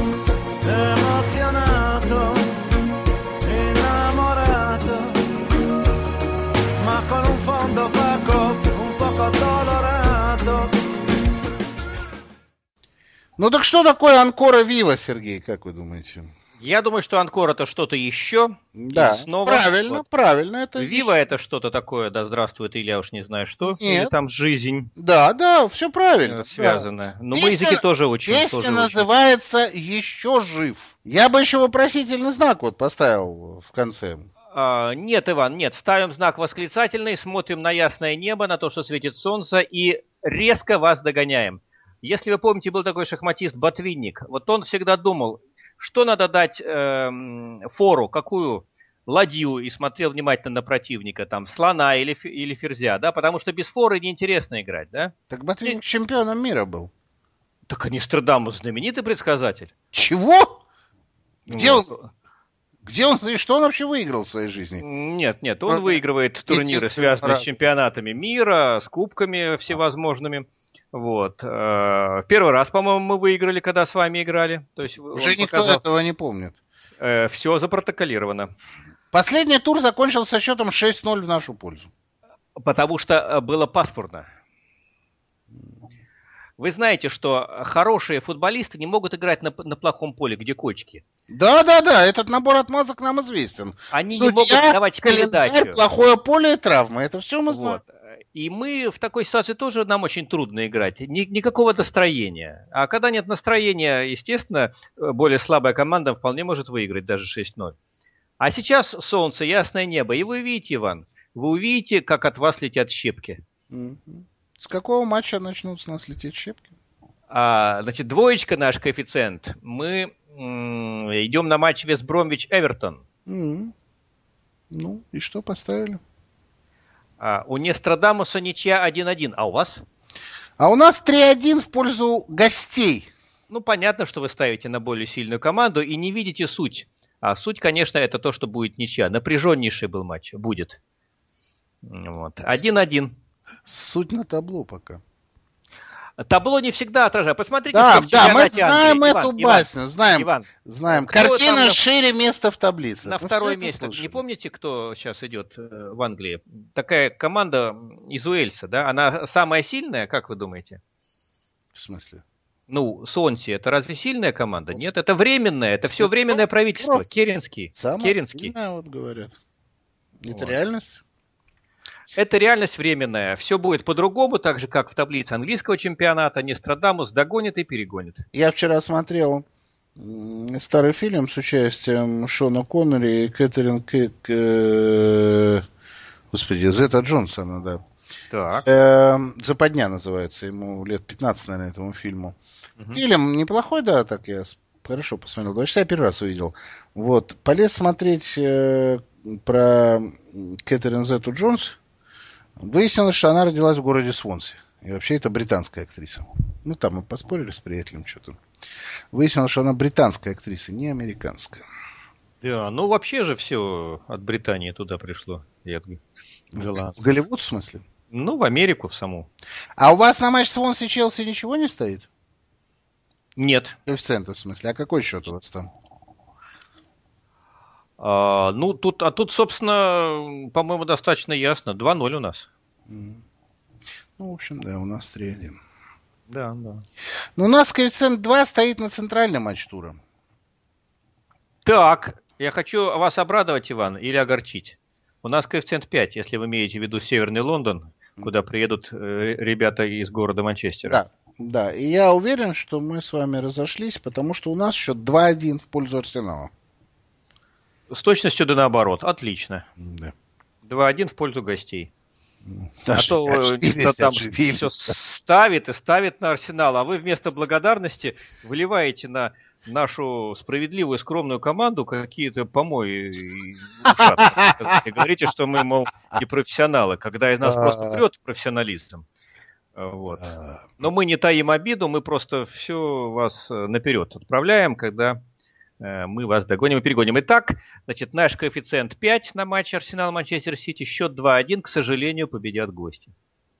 Speaker 7: emozionato, innamorato, ma con un fondo opaco, un poco colorato.
Speaker 2: Ну так что такое «Анкора Вива», Сергей, как вы думаете?
Speaker 6: Я думаю, что Анкор это что-то еще.
Speaker 2: Да,
Speaker 6: И снова,
Speaker 2: правильно,
Speaker 6: вот.
Speaker 2: правильно. Это
Speaker 6: Вива это что-то такое, да здравствует, или я уж не знаю что.
Speaker 2: Нет.
Speaker 6: Или там жизнь
Speaker 2: Да, да, все правильно.
Speaker 6: э, связана.
Speaker 2: Да.
Speaker 6: Но мы
Speaker 2: Песня-
Speaker 6: языки тоже учим.
Speaker 2: Песня
Speaker 6: тоже учим.
Speaker 2: называется «Еще жив». Я бы еще вопросительный знак вот поставил в конце.
Speaker 6: А, нет, Иван, нет. Ставим знак восклицательный, смотрим на ясное небо, на то, что светит солнце, и резко вас догоняем. Если вы помните, был такой шахматист Ботвинник. Вот он всегда думал, что надо дать эм, фору, какую ладью, и смотрел внимательно на противника, там, слона или, фе- или ферзя, да, потому что без форы неинтересно играть, да.
Speaker 2: Так Ботвинник чемпионом мира был.
Speaker 6: Так а Нострадамус знаменитый предсказатель.
Speaker 2: Чего? Где
Speaker 6: Ну,
Speaker 2: он? Где он и что он вообще выиграл в своей жизни?
Speaker 6: Нет, нет, он
Speaker 2: Правда,
Speaker 6: выигрывает турниры,
Speaker 2: единственный
Speaker 6: связанные
Speaker 2: раз.
Speaker 6: с чемпионатами мира, с кубками всевозможными. Вот. Э, Первый раз, по-моему, мы выиграли, когда с вами играли. То есть
Speaker 2: Уже никто этого не помнит.
Speaker 6: все запротоколировано.
Speaker 2: Последний тур закончился со счетом шесть ноль в нашу пользу.
Speaker 6: Потому что э, было пасмурно. Вы знаете, что хорошие футболисты не могут играть на, на плохом поле, где кочки.
Speaker 2: Да, да, да, этот набор отмазок нам известен.
Speaker 6: Они
Speaker 2: Судья,
Speaker 6: не могут давать
Speaker 2: календарь,
Speaker 6: передачу.
Speaker 2: плохое поле и травмы. Это все мы знаем.
Speaker 6: Вот. И мы в такой ситуации тоже нам очень трудно играть. Ни, никакого настроения. А когда нет настроения, естественно, более слабая команда вполне может выиграть даже шесть ноль. А сейчас солнце, ясное небо. И вы увидите, Иван, вы увидите, как от вас летят щепки.
Speaker 2: Мгм. С какого матча начнут с нас лететь щепки?
Speaker 6: А, значит, двоечка наш коэффициент. Мы м, идем на матч Вест-Бромвич-Эвертон.
Speaker 2: М. Ну, и что поставили?
Speaker 6: А, у Нострадамуса ничья один один. А у вас?
Speaker 2: А у нас три один в пользу гостей.
Speaker 6: Ну, понятно, что вы ставите на более сильную команду и не видите суть. А суть, конечно, это то, что будет ничья. Напряженнейший был матч. Будет. Вот. один один.
Speaker 2: Суть на табло пока.
Speaker 6: Табло не всегда отражает. Посмотрите,
Speaker 2: Да,
Speaker 6: что в
Speaker 2: да, мы
Speaker 6: чемпионате
Speaker 2: знаем
Speaker 6: Англии.
Speaker 2: эту
Speaker 6: Иван,
Speaker 2: басню,
Speaker 6: Иван,
Speaker 2: знаем,
Speaker 6: Иван,
Speaker 2: знаем.
Speaker 6: кто там
Speaker 2: Картина
Speaker 6: на-
Speaker 2: шире места в таблице.
Speaker 6: На
Speaker 2: Мы
Speaker 6: второе
Speaker 2: всё это
Speaker 6: место.
Speaker 2: слышали.
Speaker 6: Не помните, кто сейчас идет э, в Англии? Такая команда из Уэльса, да? Она самая сильная, как вы думаете?
Speaker 2: В смысле?
Speaker 6: Ну, Сонси, это разве сильная команда? Нет, это временная, это все временное правительство.
Speaker 2: Просто
Speaker 6: Керенский.
Speaker 2: Самое
Speaker 6: Керенский.
Speaker 2: сильное, вот говорят. Это
Speaker 6: Вот.
Speaker 2: реальность?
Speaker 6: Это реальность временная. Все будет по-другому, так же, как в таблице английского чемпионата. Нострадамус догонит и перегонит.
Speaker 2: Я вчера смотрел м, старый фильм с участием Шона Коннери и Кэтрин К... К- Господи, Зета Джонсона, да.
Speaker 6: Так.
Speaker 2: Э, «Западня» называется. Ему лет пятнадцать, наверное, этому фильму.
Speaker 6: Мгм.
Speaker 2: Фильм неплохой, да, так я с- хорошо посмотрел. Два часа я первый раз увидел. Вот. Полез смотреть э, про Кэтрин Зету Джонс. Выяснилось, что она родилась в городе Свонси. И вообще это британская актриса. Ну, там мы поспорили с приятелем что-то. Выяснилось, что она британская актриса, не американская.
Speaker 6: Да, ну вообще же все от Британии туда пришло. и от
Speaker 2: В,
Speaker 6: Голландии.
Speaker 2: в Голливуд, в смысле?
Speaker 6: Ну, в Америку в саму.
Speaker 2: А у вас на матч Свонси Челси ничего не стоит?
Speaker 6: Нет.
Speaker 2: Коэффициенты, в смысле. А какой счет у вас там?
Speaker 6: А, ну, тут, а тут, собственно, по-моему, достаточно ясно. два ноль у нас.
Speaker 2: М. Ну, в общем, да, у нас три один.
Speaker 6: Да, да.
Speaker 2: Но у нас коэффициент два стоит на центральном матч тура.
Speaker 6: Так, я хочу вас обрадовать, Иван, или огорчить. У нас коэффициент пять, если вы имеете в виду Северный Лондон, куда приедут э, ребята из города Манчестера.
Speaker 2: Да, да. И я уверен, что мы с вами разошлись, потому что у нас счет два один в пользу Арсенала.
Speaker 6: С точностью да наоборот. Отлично.
Speaker 2: Да.
Speaker 6: два один в пользу гостей. А
Speaker 2: Ожи-
Speaker 6: то э,
Speaker 2: оживились,
Speaker 6: Никто там
Speaker 2: оживились.
Speaker 6: все ставит и ставит на Арсенал, а вы вместо благодарности выливаете на нашу справедливую скромную команду какие-то помои и ушаты. И говорите, что мы, мол, не профессионалы, когда из нас просто прет профессионализм. Вот. Но мы не таим обиду, мы просто все вас наперед отправляем, когда э, мы вас догоним и перегоним. Итак, значит, наш коэффициент пять на матче Арсенал-Манчестер Сити, счет два один, к сожалению, победят гости.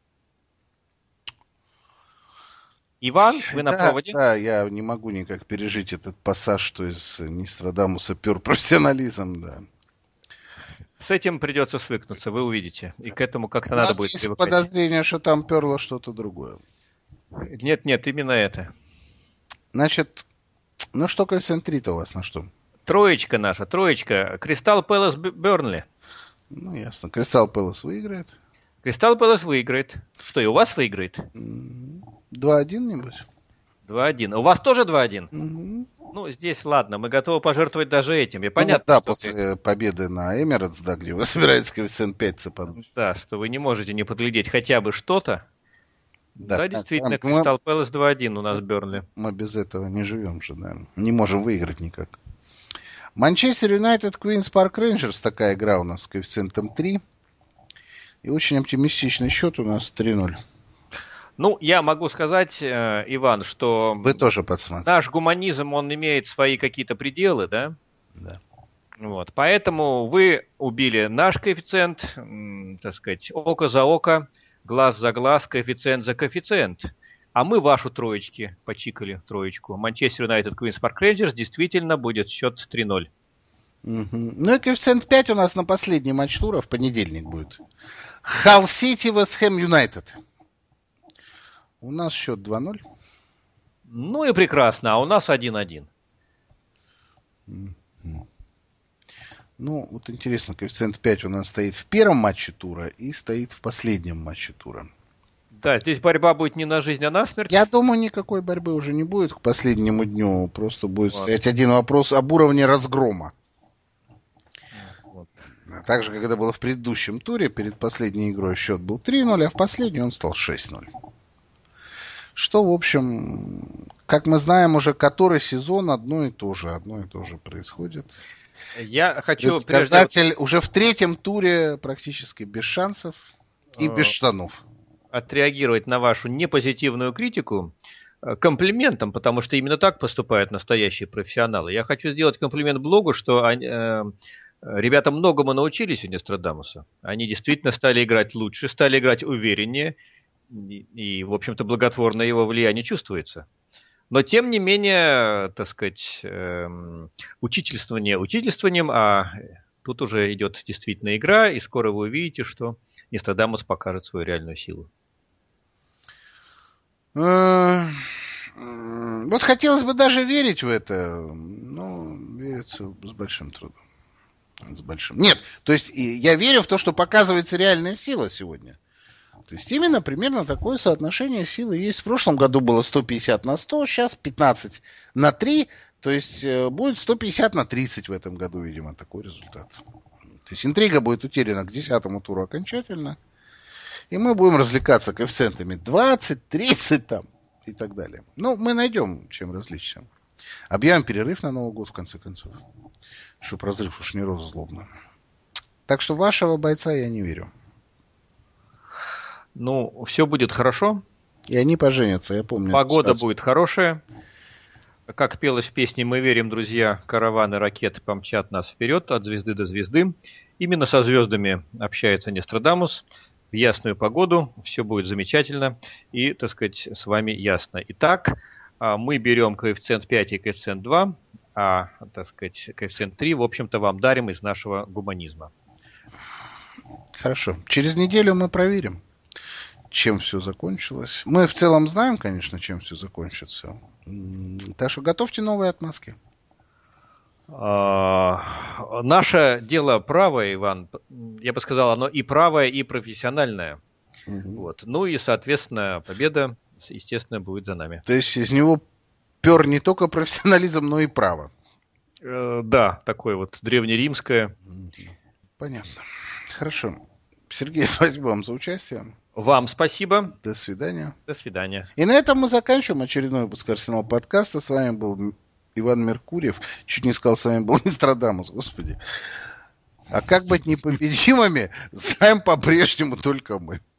Speaker 6: Иван, вы на
Speaker 2: Да,
Speaker 6: проводе?
Speaker 2: да, я не могу никак пережить этот пассаж, что из Нострадамуса пер профессионализм, да.
Speaker 6: С этим придется свыкнуться, вы увидите. И к этому как-то
Speaker 2: У
Speaker 6: надо
Speaker 2: нас
Speaker 6: будет
Speaker 2: есть
Speaker 6: привыкать.
Speaker 2: подозрение, что там перло что-то другое.
Speaker 6: Нет, нет, именно это.
Speaker 2: Значит, ну что коэффициент три-то у вас на что?
Speaker 6: Троечка наша, троечка. Кристал Пэлас Бернли.
Speaker 2: Ну, ясно. Кристал Пэлас выиграет.
Speaker 6: Кристал Пэлас выиграет. Что, и у вас выиграет?
Speaker 2: два один, небось?
Speaker 6: два один. У вас тоже два один?
Speaker 2: Мгм.
Speaker 6: Ну, здесь ладно, мы готовы пожертвовать даже этим. И
Speaker 2: Ну,
Speaker 6: понятно,
Speaker 2: да,
Speaker 6: что
Speaker 2: после
Speaker 6: ты-
Speaker 2: победы на Эмиратс, да, где вы собираетесь коэффициент пять цепануть.
Speaker 6: да, что вы не можете не подглядеть хотя бы что-то. Да,
Speaker 2: так,
Speaker 6: действительно,
Speaker 2: там мы-
Speaker 6: Кристал Пэлас два один у нас Бернли.
Speaker 2: Мы без этого не живем же, да. Не можем выиграть никак. Манчестер Юнайтед Квинс Парк Рейнджерс. Такая игра у нас с коэффициентом три. И очень оптимистичный счет у нас три ноль.
Speaker 6: Ну, я могу сказать, э, Иван, что
Speaker 2: Вы тоже подсмотрите.
Speaker 6: наш гуманизм, он имеет свои какие-то пределы, да?
Speaker 2: Да.
Speaker 6: Вот, поэтому вы убили наш коэффициент, м, так сказать, око за око, глаз за глаз, коэффициент за коэффициент. А мы вашу троечки почикали, троечку. Манчестер Юнайтед Квинс Парк Рейнджерс действительно будет счет три ноль.
Speaker 2: Мгм. Ну и коэффициент пять у нас на последний матч тура в понедельник будет. Халл Сити Вест Хэм Юнайтед. У нас счет два ноль.
Speaker 6: Ну и прекрасно, а у нас один один.
Speaker 2: Ну, вот интересно, коэффициент пять у нас стоит в первом матче тура и стоит в последнем матче тура.
Speaker 6: Да, здесь борьба будет не на жизнь, а на смерть.
Speaker 2: Я думаю, никакой борьбы уже не будет к последнему дню. Просто будет
Speaker 6: Вот.
Speaker 2: стоять один вопрос об уровне разгрома.
Speaker 6: Вот.
Speaker 2: Так же, как это было в предыдущем туре, перед последней игрой счет был три ноль, а в последней он стал шесть ноль. Что, в общем, как мы знаем, уже который сезон одно и то же, одно и то же происходит.
Speaker 6: Я хочу прежде...
Speaker 2: Предсказатель уже в третьем туре практически без шансов и
Speaker 6: А.
Speaker 2: без штанов.
Speaker 6: отреагировать на вашу непозитивную критику э, комплиментом, потому что именно так поступают настоящие профессионалы. Я хочу сделать комплимент блогу, что они, э, ребята многому научились у Нострадамуса. Они действительно стали играть лучше, стали играть увереннее. и, и, в общем-то, благотворное его влияние чувствуется. Но, тем не менее, так сказать, эм, учительствование учительствованием, а тут уже идет действительно игра, и скоро вы увидите, что Нострадамус покажет свою реальную силу.
Speaker 2: Вот хотелось бы даже верить в это, но верится с большим трудом. С большим. Нет, то есть я верю в то, что показывается реальная сила сегодня. То есть именно примерно такое соотношение силы есть. В прошлом году было сто пятьдесят на сто, сейчас пятнадцать на три, то есть будет сто пятьдесят на тридцать в этом году, видимо, такой результат. То есть интрига будет утеряна к десятому туру окончательно, и мы будем развлекаться коэффициентами двадцать, тридцать там и так далее. Ну, мы найдем, чем развлечься. Объявим перерыв на Новый год, в конце концов, чтобы разрыв уж не рос злобно. Так что в вашего бойца я не верю.
Speaker 6: Ну, все будет хорошо.
Speaker 2: И они поженятся, я помню.
Speaker 6: Погода будет хорошая. Как пелось в песне «Мы верим, друзья, караваны ракет помчат нас вперед от звезды до звезды». Именно со звездами общается Нострадамус. В ясную погоду все будет замечательно и, так сказать, с вами ясно. Итак, мы берем коэффициент пять и коэффициент два, а, так сказать, коэффициент три, в общем-то, вам дарим из нашего гуманизма.
Speaker 2: Хорошо. Через неделю мы проверим, чем все закончилось. Мы в целом знаем, конечно, чем все закончится. Так что готовьте новые отмазки.
Speaker 6: А, наше дело правое, Иван. Я бы сказал, оно и правое, и профессиональное. Угу. Вот. Ну и, соответственно, победа, естественно, будет за нами.
Speaker 2: То есть из него пер не только профессионализм, но и право.
Speaker 6: Э, да, такое вот древнеримское.
Speaker 2: Понятно. Хорошо. Сергей, спасибо вам за участие.
Speaker 6: Вам спасибо.
Speaker 2: До свидания.
Speaker 6: До свидания.
Speaker 2: И на этом мы заканчиваем очередной выпуск Арсенал подкаста. С вами был Иван Меркурьев. Чуть не сказал, с вами был Нострадамус, господи. А как быть непобедимыми, знаем по-прежнему только мы.